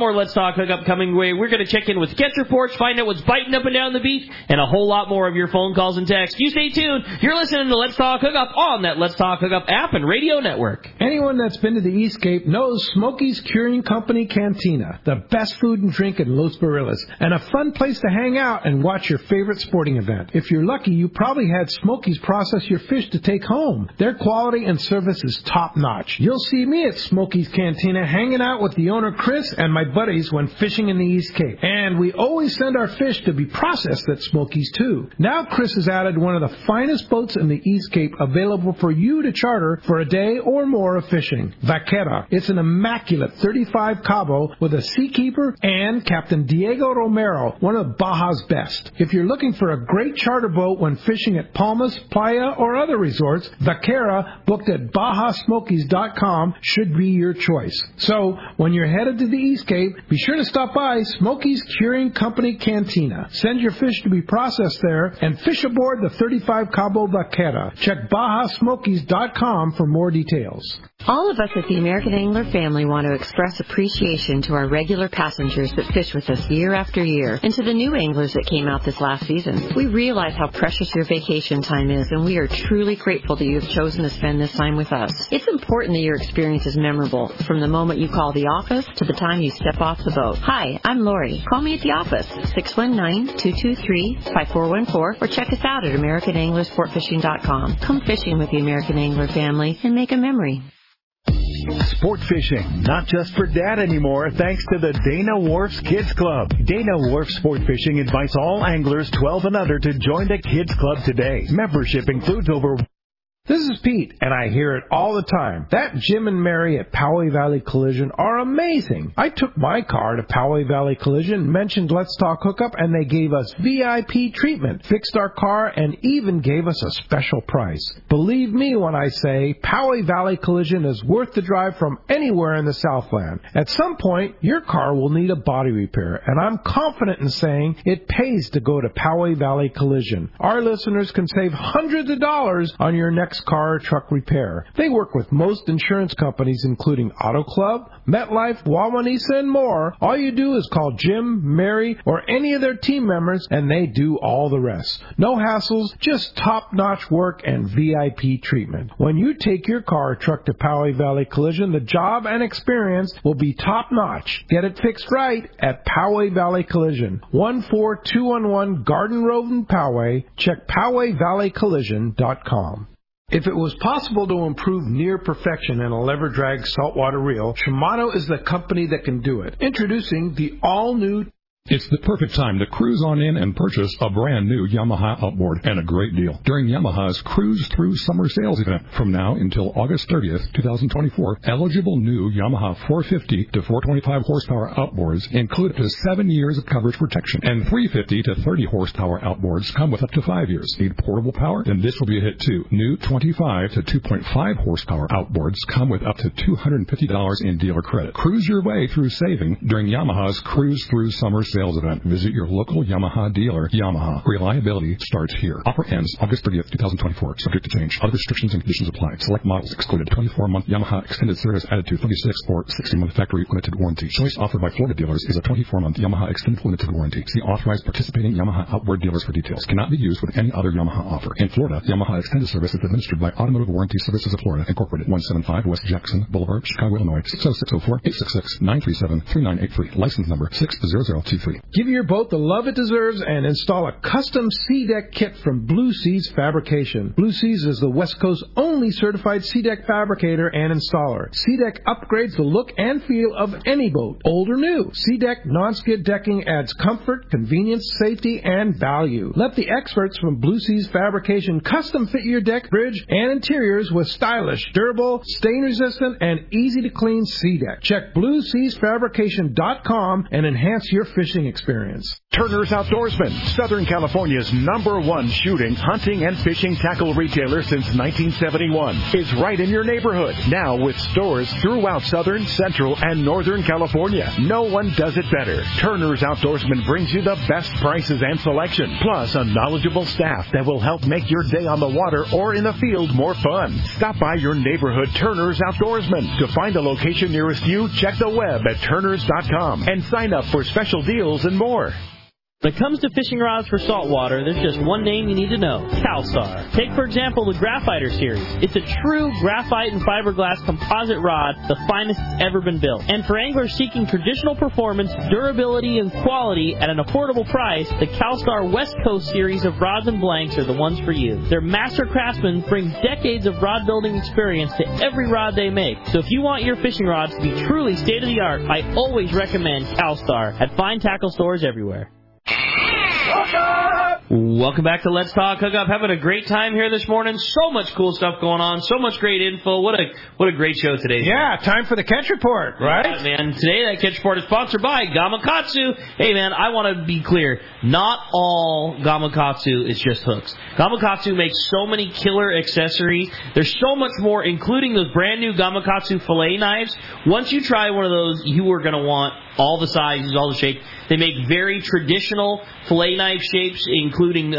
Talk Hookup coming away. We're going to check in with guest reports, find out what's biting up and down the beach, and a whole lot more of your phone calls and texts. You stay tuned. You're listening to Let's Talk Hookup on that Let's Talk Hookup app and radio network. Anyone that's been to the East Cape knows Smokey's Curing Company Cantina, the best food and drink in Los Barillas, and a fun place to hang out and watch your favorite sporting event. If you're lucky, you probably had Smokey's process your fish to take home. Their quality and service is top-notch. You'll see me at Smokey's Cantina hanging out with the owner, Chris, and my buddies when fishing in the East Cape. And we always send our fish to be processed at Smokey's, too. Now Chris has added one of the finest boats in the East Cape available for you to charter for a day or more of fishing. Vaquera. It's an immaculate 35 Cabo with a seakeeper and Captain Diego Romero, one of Baja's best. If you're looking for a great charter boat when fishing at Palmas, Playa, or other resorts, Vaquera, booked at BajaSmokies.com, should be your choice. So, when you're headed to the East Cape, be sure to stop by Smokey's Curing Company Cantina. Send your fish to be processed there and fish aboard the 35 Cabo Vaquera. Check BajaSmokies.com for more details. All of us at the American Angler family want to express appreciation to our regular passengers that fish with us year after year, and to the new anglers that came out this last season. We realize how precious your vacation time is, and we are truly grateful that you have chosen to spend this time with us. It's important that your experience is memorable, from the moment you call the office to the time you step off the boat. Hi, I'm Lori. Call me at the office, 619-223-5414, or check us out at AmericanAnglerSportFishing.com. Come fishing with the American Angler family and make a memory. Sport fishing, not just for dad anymore, thanks to the Dana Wharf's Kids Club. Dana Wharf Sport Fishing invites all anglers 12 and under to join the Kids Club today. Membership includes over... This is Pete, and I hear it all the time. That Jim and Mary at Poway Valley Collision are amazing. I took my car to Poway Valley Collision, mentioned Let's Talk Hookup, and they gave us VIP treatment, fixed our car, and even gave us a special price. Believe me when I say Poway Valley Collision is worth the drive from anywhere in the Southland. At some point, your car will need a body repair, and I'm confident in saying it pays to go to Poway Valley Collision. Our listeners can save hundreds of dollars on your next car or truck repair. They work with most insurance companies, including Auto Club, MetLife, Wawanesa, and more. All you do is call Jim, Mary, or any of their team members, and they do all the rest. No hassles, just top-notch work and VIP treatment. When you take your car or truck to Poway Valley Collision, the job and experience will be top-notch. Get it fixed right at Poway Valley Collision, 14211 Garden Road in Poway. Check PowayValleyCollision.com. If it was possible to improve near perfection in a lever drag saltwater reel, Shimano is the company that can do it. Introducing the all-new... It's the perfect time to cruise on in and purchase a brand new Yamaha outboard, and a great deal. During Yamaha's Cruise Through Summer Sales event from now until August 30th, 2024, eligible new Yamaha 450 to 425 horsepower outboards include up to 7 years of coverage protection, and 350 to 30 horsepower outboards come with up to 5 years. Need portable power? Then this will be a hit too. New 25 to 2.5 horsepower outboards come with up to $250 in dealer credit. Cruise your way through saving during Yamaha's Cruise Through Summer Sales event. Visit your local Yamaha dealer. Yamaha. Reliability starts here. Offer ends August 30th, 2024. Subject to change. Other restrictions and conditions apply. Select models excluded. 24-month Yamaha extended service added to 36 or 60-month factory limited warranty. Choice offered by Florida dealers is a 24-month Yamaha extended limited warranty. See authorized participating Yamaha outboard dealers for details. Cannot be used with any other Yamaha offer. In Florida, Yamaha extended service is administered by Automotive Warranty Services of Florida, Incorporated, 175 West Jackson Boulevard, Chicago, Illinois, 606-4-866-937-398-3. License number 60023. Give your boat the love it deserves and install a custom Sea Deck kit from Blue Seas Fabrication. Blue Seas is the West Coast's only certified Sea Deck fabricator and installer. Sea Deck upgrades the look and feel of any boat, old or new. Sea Deck non-skid decking adds comfort, convenience, safety, and value. Let the experts from Blue Seas Fabrication custom fit your deck, bridge, and interiors with stylish, durable, stain-resistant, and easy-to-clean Sea Deck. Check BlueSeasFabrication.com and enhance your fishing experience. Turner's Outdoorsman, Southern California's #1 shooting, hunting, and fishing tackle retailer since 1971, is right in your neighborhood. Now with stores throughout Southern, Central, and Northern California. No one does it better. Turner's Outdoorsman brings you the best prices and selection, plus a knowledgeable staff that will help make your day on the water or in the field more fun. Stop by your neighborhood Turner's Outdoorsman. To find a location nearest you, check the web at turners.com and sign up for special deals and more. When it comes to fishing rods for saltwater, there's just one name you need to know, CalStar. Take, for example, the Graphiter series. It's a true graphite and fiberglass composite rod, the finest it's ever been built. And for anglers seeking traditional performance, durability, and quality at an affordable price, the CalStar West Coast series of rods and blanks are the ones for you. Their master craftsmen bring decades of rod building experience to every rod they make. So if you want your fishing rods to be truly state-of-the-art, I always recommend CalStar at fine tackle stores everywhere. Welcome back to Let's Talk Hookup. Having a great time here this morning. So much cool stuff going on. So much great info. What a great show today. Yeah, time for the catch report, right? Yeah, man. Today that catch report is sponsored by Gamakatsu. Hey, man, I want to be clear. Not all Gamakatsu is just hooks. Gamakatsu makes so many killer accessories. There's so much more, including those brand new Gamakatsu fillet knives. Once you try one of those, you are going to want all the sizes, all the shapes. They make very traditional fillet knife shapes, including,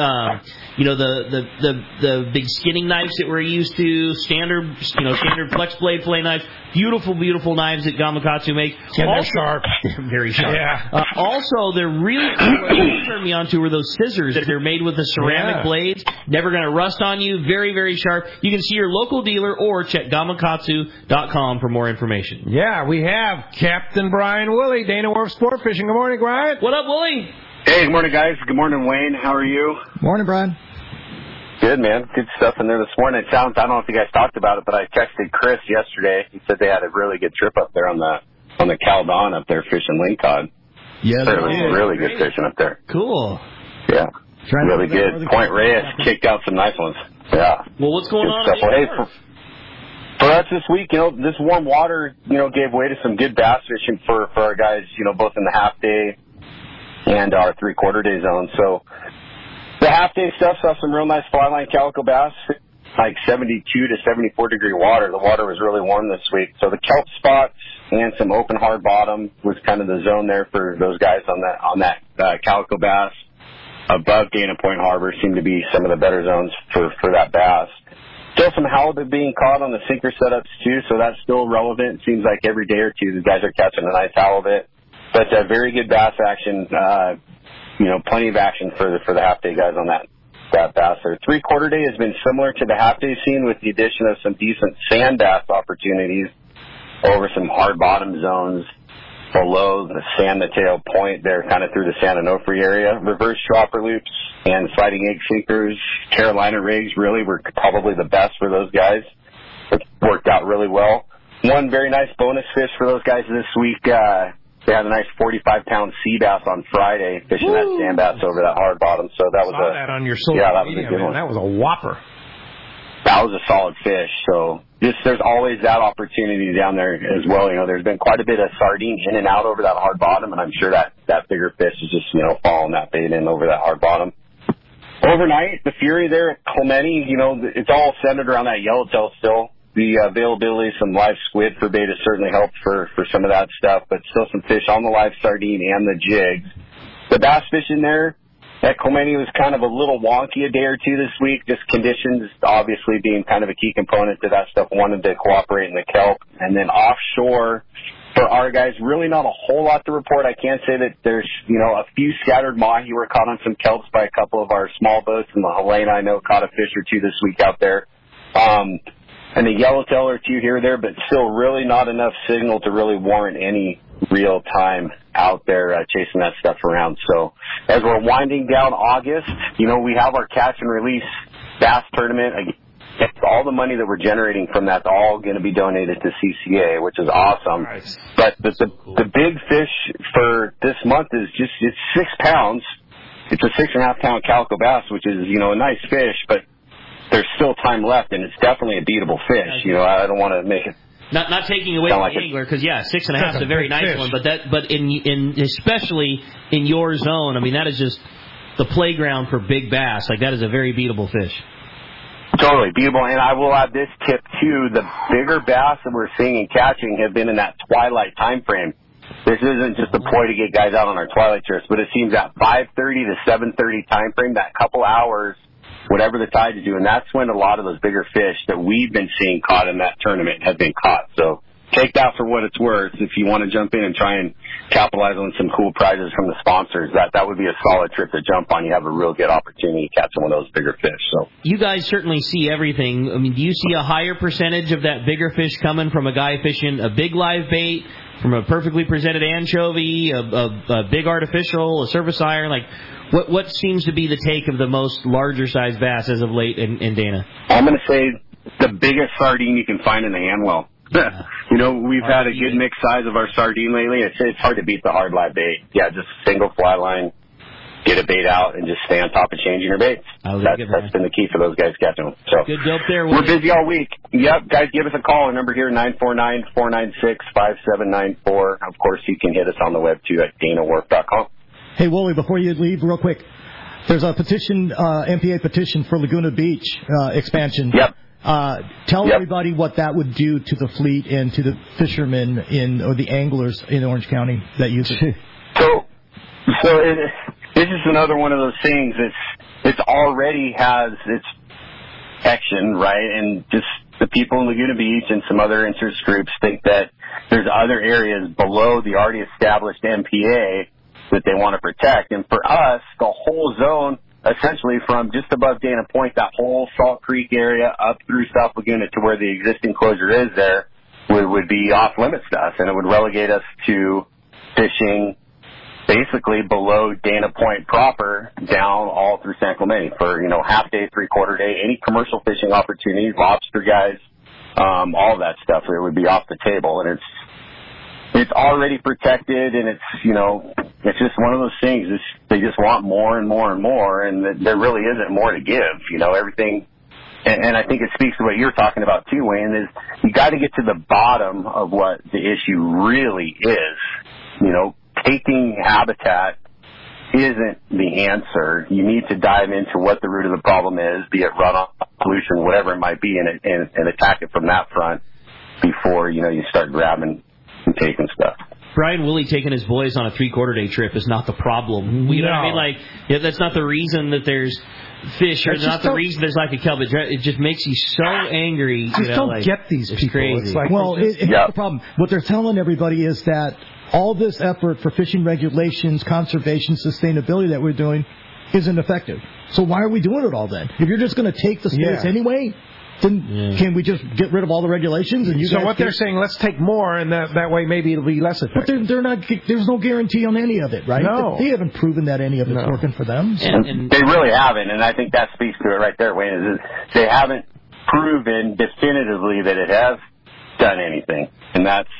the big skinning knives that we're used to, standard flex blade fillet knives. Beautiful, beautiful knives that Gamakatsu make. And they're sharp. Very sharp. Yeah. Also, they're really cool. What they turned me on to were those scissors that they're made with the ceramic blades. Never going to rust on you. Very, very sharp. You can see your local dealer or check Gamakatsu.com for more information. Yeah, we have Captain Brian Woolley, Dana Wharf Sport Fishing. Good morning, Brian. What up, Woolley? Hey, good morning, guys. Good morning, Wayne. How are you? Morning, Brian. Good, man. Good stuff in there this morning. It sounds, I don't know if you guys talked about it, but I texted Chris yesterday. He said they had a really good trip up there on the Caldon up there fishing lingcod. Yeah, it was really good fishing up there. Cool. Yeah. Really good. Point Reyes kicked out some nice ones. Yeah. Well, what's going on? Well, hey, for us this week, this warm water, gave way to some good bass fishing for our guys, both in the half day and our 3/4 day zone. So the half day stuff saw some real nice fly line calico bass, like 72 to 74 degree water. The water was really warm this week. So the kelp spots and some open hard bottom was kind of the zone there for those guys on that calico bass. Above Dana Point Harbor seemed to be some of the better zones for that bass. Still some halibut being caught on the sinker setups too, so that's still relevant. It seems like every day or two the guys are catching a nice halibut. But very good bass action, plenty of action for the half day guys on that bass there. 3/4 day has been similar to the half day scene with the addition of some decent sand bass opportunities over some hard bottom zones below the San Mateo Point there, kind of through the San Onofre area. Reverse dropper loops and sliding egg sinkers, Carolina rigs really were probably the best for those guys. It worked out really well. One very nice bonus fish for those guys this week. They had a nice 45-pound sea bass on Friday fishing that sand bass over that hard bottom. So that was that on your social media, man. That was a whopper. That was a solid fish. So there's always that opportunity down there as well. There's been quite a bit of sardine in and out over that hard bottom, and I'm sure that bigger fish is just, following that bait in over that hard bottom. Overnight, the Fury there at Clemente, it's all centered around that yellowtail still. The availability of some live squid for bait has certainly helped for some of that stuff, but still some fish on the live sardine and the jigs. The bass fishing there at Clemente was kind of a little wonky a day or two this week, just conditions obviously being kind of a key component to that stuff, wanted to cooperate in the kelp. And then offshore, for our guys, really not a whole lot to report. I can say that there's, a few scattered mahi were caught on some kelps by a couple of our small boats, and the Helena, I know, caught a fish or two this week out there. And a yellowtail or two here or there, but still really not enough signal to really warrant any real time out there chasing that stuff around. So as we're winding down August, we have our catch and release bass tournament. All the money that we're generating from that's all going to be donated to CCA, which is awesome. Nice. But the big fish for this month is it's 6 pounds. It's a 6.5 pound calico bass, which is, a nice fish, but there's still time left, and it's definitely a beatable fish. I don't want to make it Not taking away from the angler, because 6.5 is a very nice one, but in especially in your zone, I mean, that is just the playground for big bass. Like, that is a very beatable fish. Totally beatable, and I will add this tip too: the bigger bass that we're seeing and catching have been in that twilight time frame. This isn't just a ploy to get guys out on our twilight trips, but it seems that 5:30 to 7:30 time frame, that couple hours, whatever the tide is doing, that's when a lot of those bigger fish that we've been seeing caught in that tournament have been caught. So take that for what it's worth. If you want to jump in and try and capitalize on some cool prizes from the sponsors, that would be a solid trip to jump on. You have a real good opportunity to catch one of those bigger fish. So you guys certainly see everything. I mean, do you see a higher percentage of that bigger fish coming from a guy fishing a big live bait, from a perfectly presented anchovy, a big artificial, a surface iron? Like, what seems to be the take of the most larger size bass as of late in Dana? I'm going to say the biggest sardine you can find in the hand well. Yeah. You know, we've had a good mixed size of our sardine lately. It's hard to beat the hard live bait. Yeah, just single fly line, get a bait out, and just stay on top of changing your baits. That's been the key for those guys catching them. So good dope there. We're busy all week. Yep, guys, give us a call. Our number here, 949-496-5794. Of course, you can hit us on the web, too, at DanaWharf.com. Hey, Wooly, before you leave, real quick, there's a petition, MPA petition for Laguna Beach expansion. Yep. Tell everybody what that would do to the fleet and to the fishermen or the anglers in Orange County that use it. This is another one of those things it's already has its action, right? And just the people in Laguna Beach and some other interest groups think that there's other areas below the already established MPA that they want to protect. And for us, the whole zone, essentially from just above Dana Point, that whole Salt Creek area up through South Laguna to where the existing closure is there would be off limits to us, and it would relegate us to fishing basically below Dana Point proper down all through San Clemente for, half day, 3/4 day, any commercial fishing opportunities, lobster guys, all that stuff, it would be off the table. And it's already protected, and it's just one of those things. They just want more and more and more, and there really isn't more to give. Everything, and I think it speaks to what you're talking about too, Wayne. Is you got to get to the bottom of what the issue really is. Taking habitat isn't the answer. You need to dive into what the root of the problem is, be it runoff, pollution, whatever it might be, and attack it from that front before you start grabbing and taking stuff. Brian Woolley taking his boys on a 3/4 day trip is not the problem. You know what I mean? Like, that's not the reason that there's fish, or not the reason there's lack of kelp. It just makes you so angry. I don't get these people. Crazy. It's like, here's the problem. What they're telling everybody is that all this effort for fishing regulations, conservation, sustainability that we're doing isn't effective. So why are we doing it all then? If you're just going to take the space anyway, then can we just get rid of all the regulations? And they're saying, let's take more, and that way maybe it'll be less effective. But they're not. There's no guarantee on any of it, right? No. They haven't proven that any of it's working for them. So. And they really haven't, and I think that speaks to it right there, Wayne. Is they haven't proven definitively that it has done anything, and that's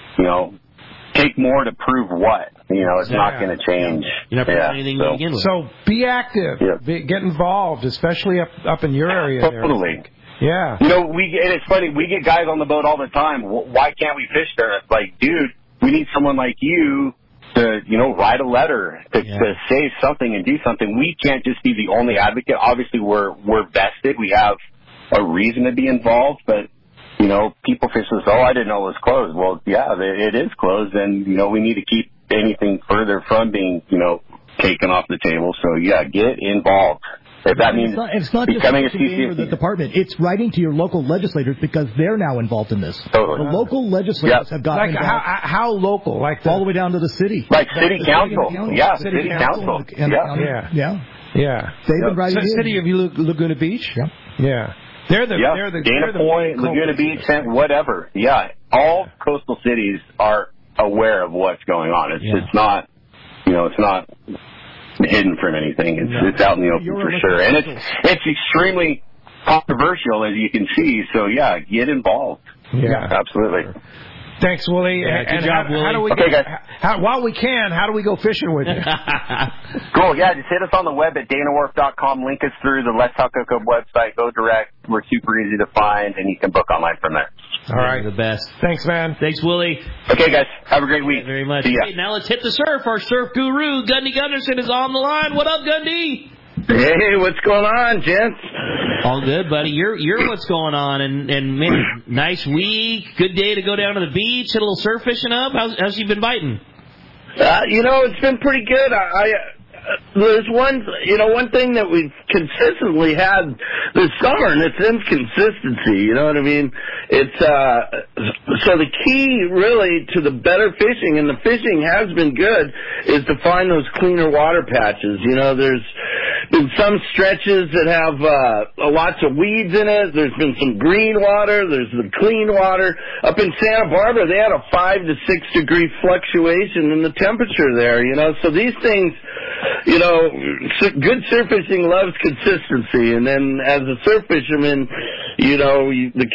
take more to prove what? It's not going to change. You're not proving anything to begin with. So be active. Yeah. Get involved, especially up in your area. Totally. Yeah. And it's funny, we get guys on the boat all the time. Why can't we fish there? It's like, dude, we need someone like you to, write a letter, to say something and do something. We can't just be the only advocate. Obviously, we're vested. We have a reason to be involved, but people fish this, I didn't know it was closed. Well, yeah, it is closed, and, we need to keep anything further from being, taken off the table. So, yeah, get involved. If that means it's not becoming just a CCF. the department. It's writing to your local legislators because they're now involved in this. Totally. The local legislators have gotten involved. How local? Like all the way down to the city. Like city council. Yeah, city council. Yeah. They've been writing the city of Laguna Beach? Yeah. They're the Dana Point, Laguna Beach, whatever. Yeah. All coastal cities are aware of what's going on. It's not, it's not hidden from anything. It's out in the open for sure. And it's extremely controversial, as you can see. So, yeah, get involved. Yeah. Absolutely. Thanks, Wooly. Good job, Wooly. While we can, how do we go fishing with you? Cool. Yeah, just hit us on the web at DanaWharf.com. Link us through the Let's Talk Hookup website. Go direct. We're super easy to find, and you can book online from there. All right. You're the best. Thanks, man. Thanks, Willie. Okay, guys. Have a great week. Very much. See ya. Okay, now let's hit the surf. Our surf guru, Gundy Gunderson, is on the line. What up, Gundy? Hey, what's going on, gents? All good, buddy. You're what's going on, and man, nice week. Good day to go down to the beach, hit a little surf fishing up. How's you been biting? It's been pretty good. There's one thing that we've consistently had this summer, and it's inconsistency. You know what I mean? It's so the key really to the better fishing, and the fishing has been good, is to find those cleaner water patches. You know, there's been some stretches that have lots of weeds in it. There's been some green water. There's the clean water. Up in Santa Barbara, they had a 5 to 6 degree fluctuation in the temperature there. You know, so these things. You know, good surf fishing loves consistency, and then as a surf fisherman, you know, the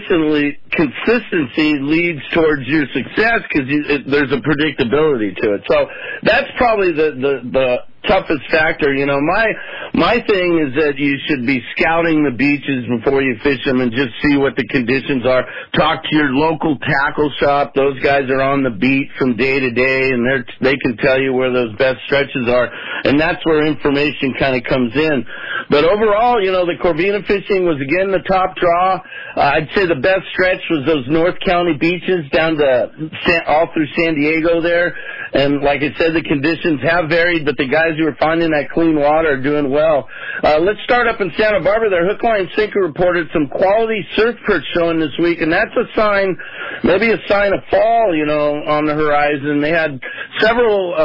consistency leads towards your success because there's a predictability to it. So that's probably the toughest factor. You know, my thing is that you should be scouting the beaches before you fish them and just see what the conditions are. Talk to your local tackle shop. Those guys are on the beat from day to day, and they can tell you where those best stretches are, and that's where information kind of comes in. But overall, you know, the Corvina fishing was again the top draw. I'd say the best stretch was those North County beaches down to all through San Diego there. And like I said, the conditions have varied, but the guys who are finding that clean water are doing well. Let's start up in Santa Barbara. Their Hook, Line, Sinker reported some quality surf perch showing this week, and that's a sign, maybe a sign of fall, you know, on the horizon. They had several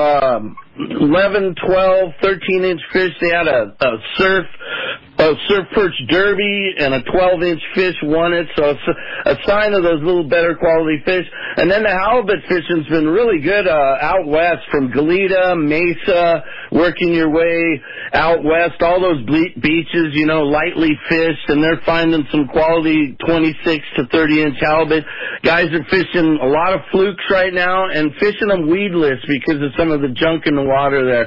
11, 12, 13-inch fish. They had a surf perch derby, and a 12-inch fish won it, so it's a sign of those little better quality fish. And then the halibut fishing's been really good out west, from Goleta, Mesa, working your way out west, all those beaches, you know, lightly fished, and they're finding some quality 26 to 30-inch halibut. Guys are fishing a lot of flukes right now and fishing them weedless because of some of the junk in the water there.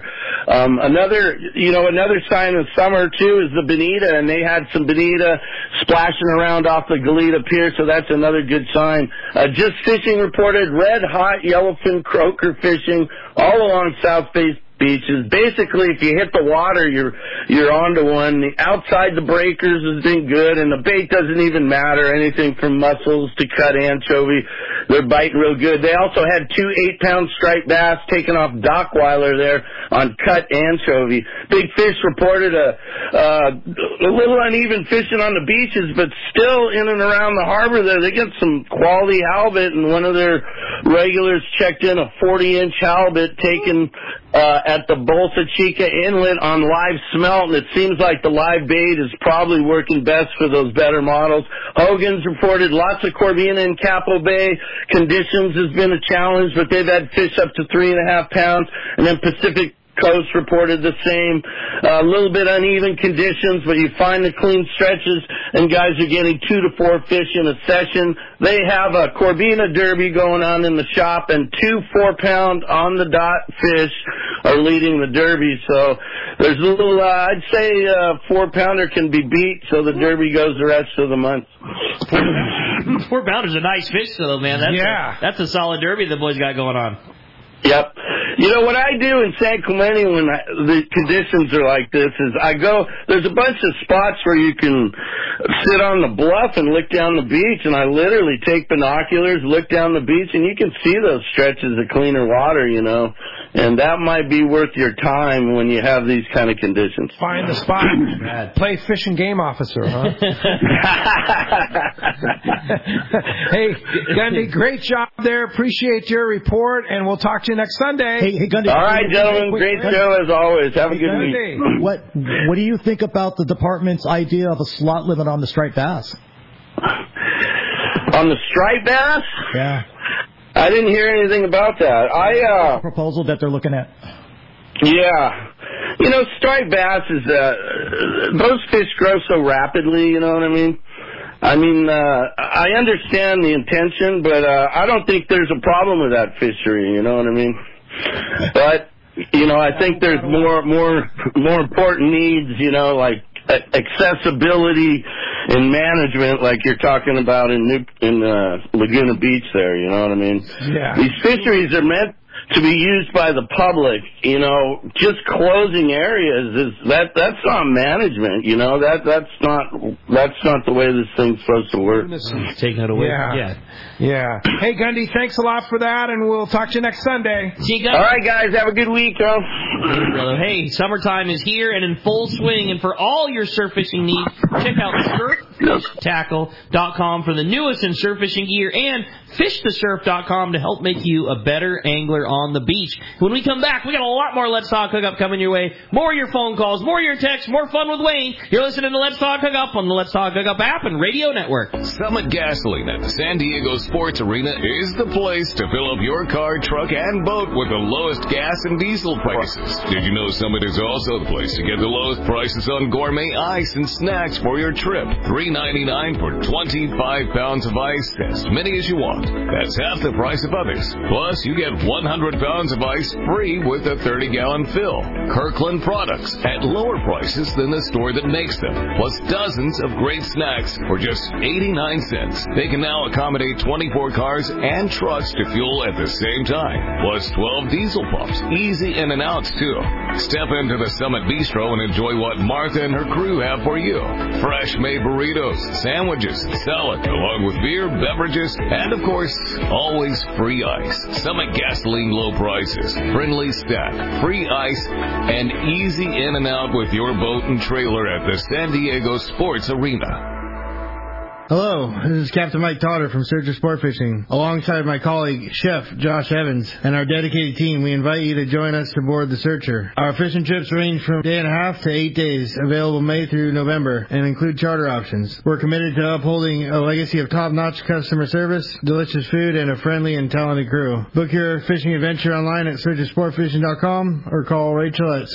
Another sign of summer, too, is the bonita, and they had some bonita splashing around off the Goleta Pier, so that's another good sign. Just Fishing reported red-hot yellowfin croaker fishing all along South Bay beaches. Basically, if you hit the water, you're onto one. Outside the breakers has been good, and the bait doesn't even matter. Anything from mussels to cut anchovy, they're biting real good. They also had 2 8-pound striped bass taken off Dockweiler there on cut anchovy. Big Fish reported a little uneven fishing on the beaches, but still in and around the harbor there, they get some quality halibut, and one of their regulars checked in a 40-inch halibut taken at the Bolsa Chica Inlet on live smelt, and it seems like the live bait is probably working best for those better models. Hogan's reported lots of Corvina in Capo Bay. Conditions has been a challenge, but they've had fish up to 3.5 pounds, and then Pacific Coast reported the same. A little bit uneven conditions, but you find the clean stretches, and guys are getting 2 to 4 fish in a session. They have a Corvina Derby going on in the shop, and 2 4-pound on the dot fish are leading the Derby. So there's a little, I'd say, 4-pounder can be beat, so the Derby goes the rest of the month. 4-pounder's a nice fish, though, man. That's a solid Derby the boys got going on. Yep. You know, what I do in San Clemente when the conditions are like this is there's a bunch of spots where you can sit on the bluff and look down the beach, and I literally take binoculars, look down the beach, and you can see those stretches of cleaner water, you know. And that might be worth your time when you have these kind of conditions. Find the spot. Play fish and game officer, huh? Hey, Gundy, great job there. Appreciate your report, and we'll talk to you next Sunday. Hey, Gundy. All right, gentlemen. Great show as always. Have a good week. What do you think about the department's idea of a slot limit on the striped bass? On the striped bass? Yeah. I didn't hear anything about that. A proposal that they're looking at. Yeah. You know, striped bass is, those fish grow so rapidly, you know what I mean? I understand the intention, but I don't think there's a problem with that fishery, you know what I mean? But, you know, I think there's more important needs, you know, like accessibility in management like you're talking about in Laguna Beach there, you know what I mean? Yeah. These fisheries are meant to be used by the public, you know. Just closing areas that's not management, you know. That's not the way this thing's supposed to work. Take that away. Yeah. Hey, Gundy, thanks a lot for that, and we'll talk to you next Sunday. See you guys. All right, guys, have a good week, bro. Hey, summertime is here and in full swing, and for all your surf fishing needs, check out surftackle.com for the newest in surf fishing gear, and fishthesurf.com to help make you a better angler on the beach. When we come back, we got a lot more Let's Talk Hookup coming your way. More of your phone calls, more of your texts, more fun with Wayne. You're listening to Let's Talk Hookup on the Let's Talk Hookup app and radio network. Summit Gasoline at the San Diego Sports Arena is the place to fill up your car, truck, and boat with the lowest gas and diesel prices. Did you know Summit is also the place to get the lowest prices on gourmet ice and snacks for your trip? $3.99 for 25 pounds of ice, as many as you want. That's half the price of others. Plus, you get 100 pounds of ice free with a 30-gallon fill. Kirkland products at lower prices than the store that makes them. Plus dozens of great snacks for just 89 cents. They can now accommodate 24 cars and trucks to fuel at the same time. Plus 12 diesel pumps. Easy in and outs, too. Step into the Summit Bistro and enjoy what Martha and her crew have for you. Fresh-made burritos, sandwiches, salad, along with beer, beverages, and, of course, always free ice. Summit Gasoline low prices, friendly staff, free ice, and easy in and out with your boat and trailer at the San Diego Sports Arena. Hello, this is Captain Mike Totter from Searcher Sport Fishing. Alongside my colleague, Chef Josh Evans, and our dedicated team, we invite you to join us aboard the Searcher. Our fishing trips range from 1.5 to 8 days, available May through November, and include charter options. We're committed to upholding a legacy of top-notch customer service, delicious food, and a friendly and talented crew. Book your fishing adventure online at searchersportfishing.com or call Rachel at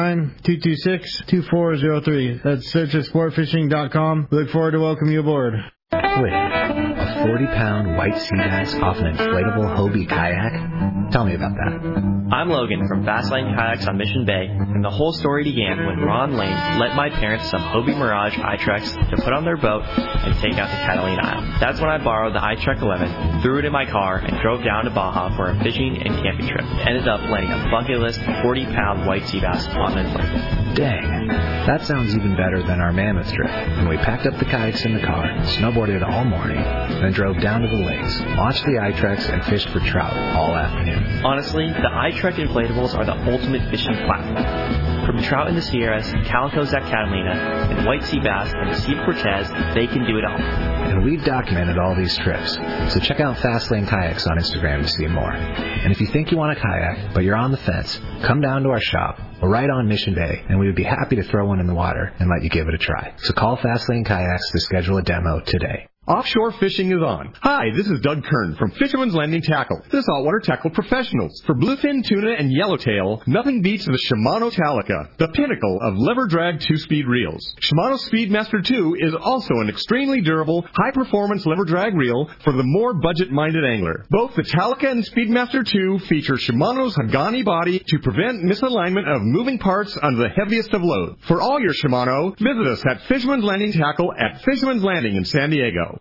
619-226-2403. That's searchersportfishing.com. We look forward to welcoming you aboard. Wait, a 40-pound white sea bass off an inflatable Hobie kayak? Tell me about that. I'm Logan from Fastlane Kayaks on Mission Bay, and the whole story began when Ron Lane lent my parents some Hobie Mirage iTrex to put on their boat and take out to Catalina Island. That's when I borrowed the iTrek 11, threw it in my car, and drove down to Baja for a fishing and camping trip. Ended up landing a bucket list 40-pound white sea bass on an inflatable. Dang, that sounds even better than our mammoth trip, when we packed up the kayaks in the car, snowboarded all morning, then drove down to the lakes, launched the iTrex, and fished for trout all afternoon. Honestly, the iTrek inflatables are the ultimate fishing platform. From trout in the Sierras, calicos at Catalina, and white sea bass on the Sea of Cortez, they can do it all. And we've documented all these trips, so check out Fastlane Kayaks on Instagram to see more. And if you think you want a kayak, but you're on the fence, come down to our shop. We're right on Mission Bay, and we would be happy to throw one in the water and let you give it a try. So call Fastlane Kayaks to schedule a demo today. Offshore fishing is on. Hi, this is Doug Kern from Fisherman's Landing Tackle, the saltwater tackle professionals. For bluefin, tuna, and yellowtail, nothing beats the Shimano Talica, the pinnacle of lever-drag 2-speed reels. Shimano Speedmaster 2 is also an extremely durable, high-performance lever-drag reel for the more budget-minded angler. Both the Talica and Speedmaster 2 feature Shimano's Hagani body to prevent misalignment of moving parts under the heaviest of loads. For all your Shimano, visit us at Fisherman's Landing Tackle at Fisherman's Landing in San Diego.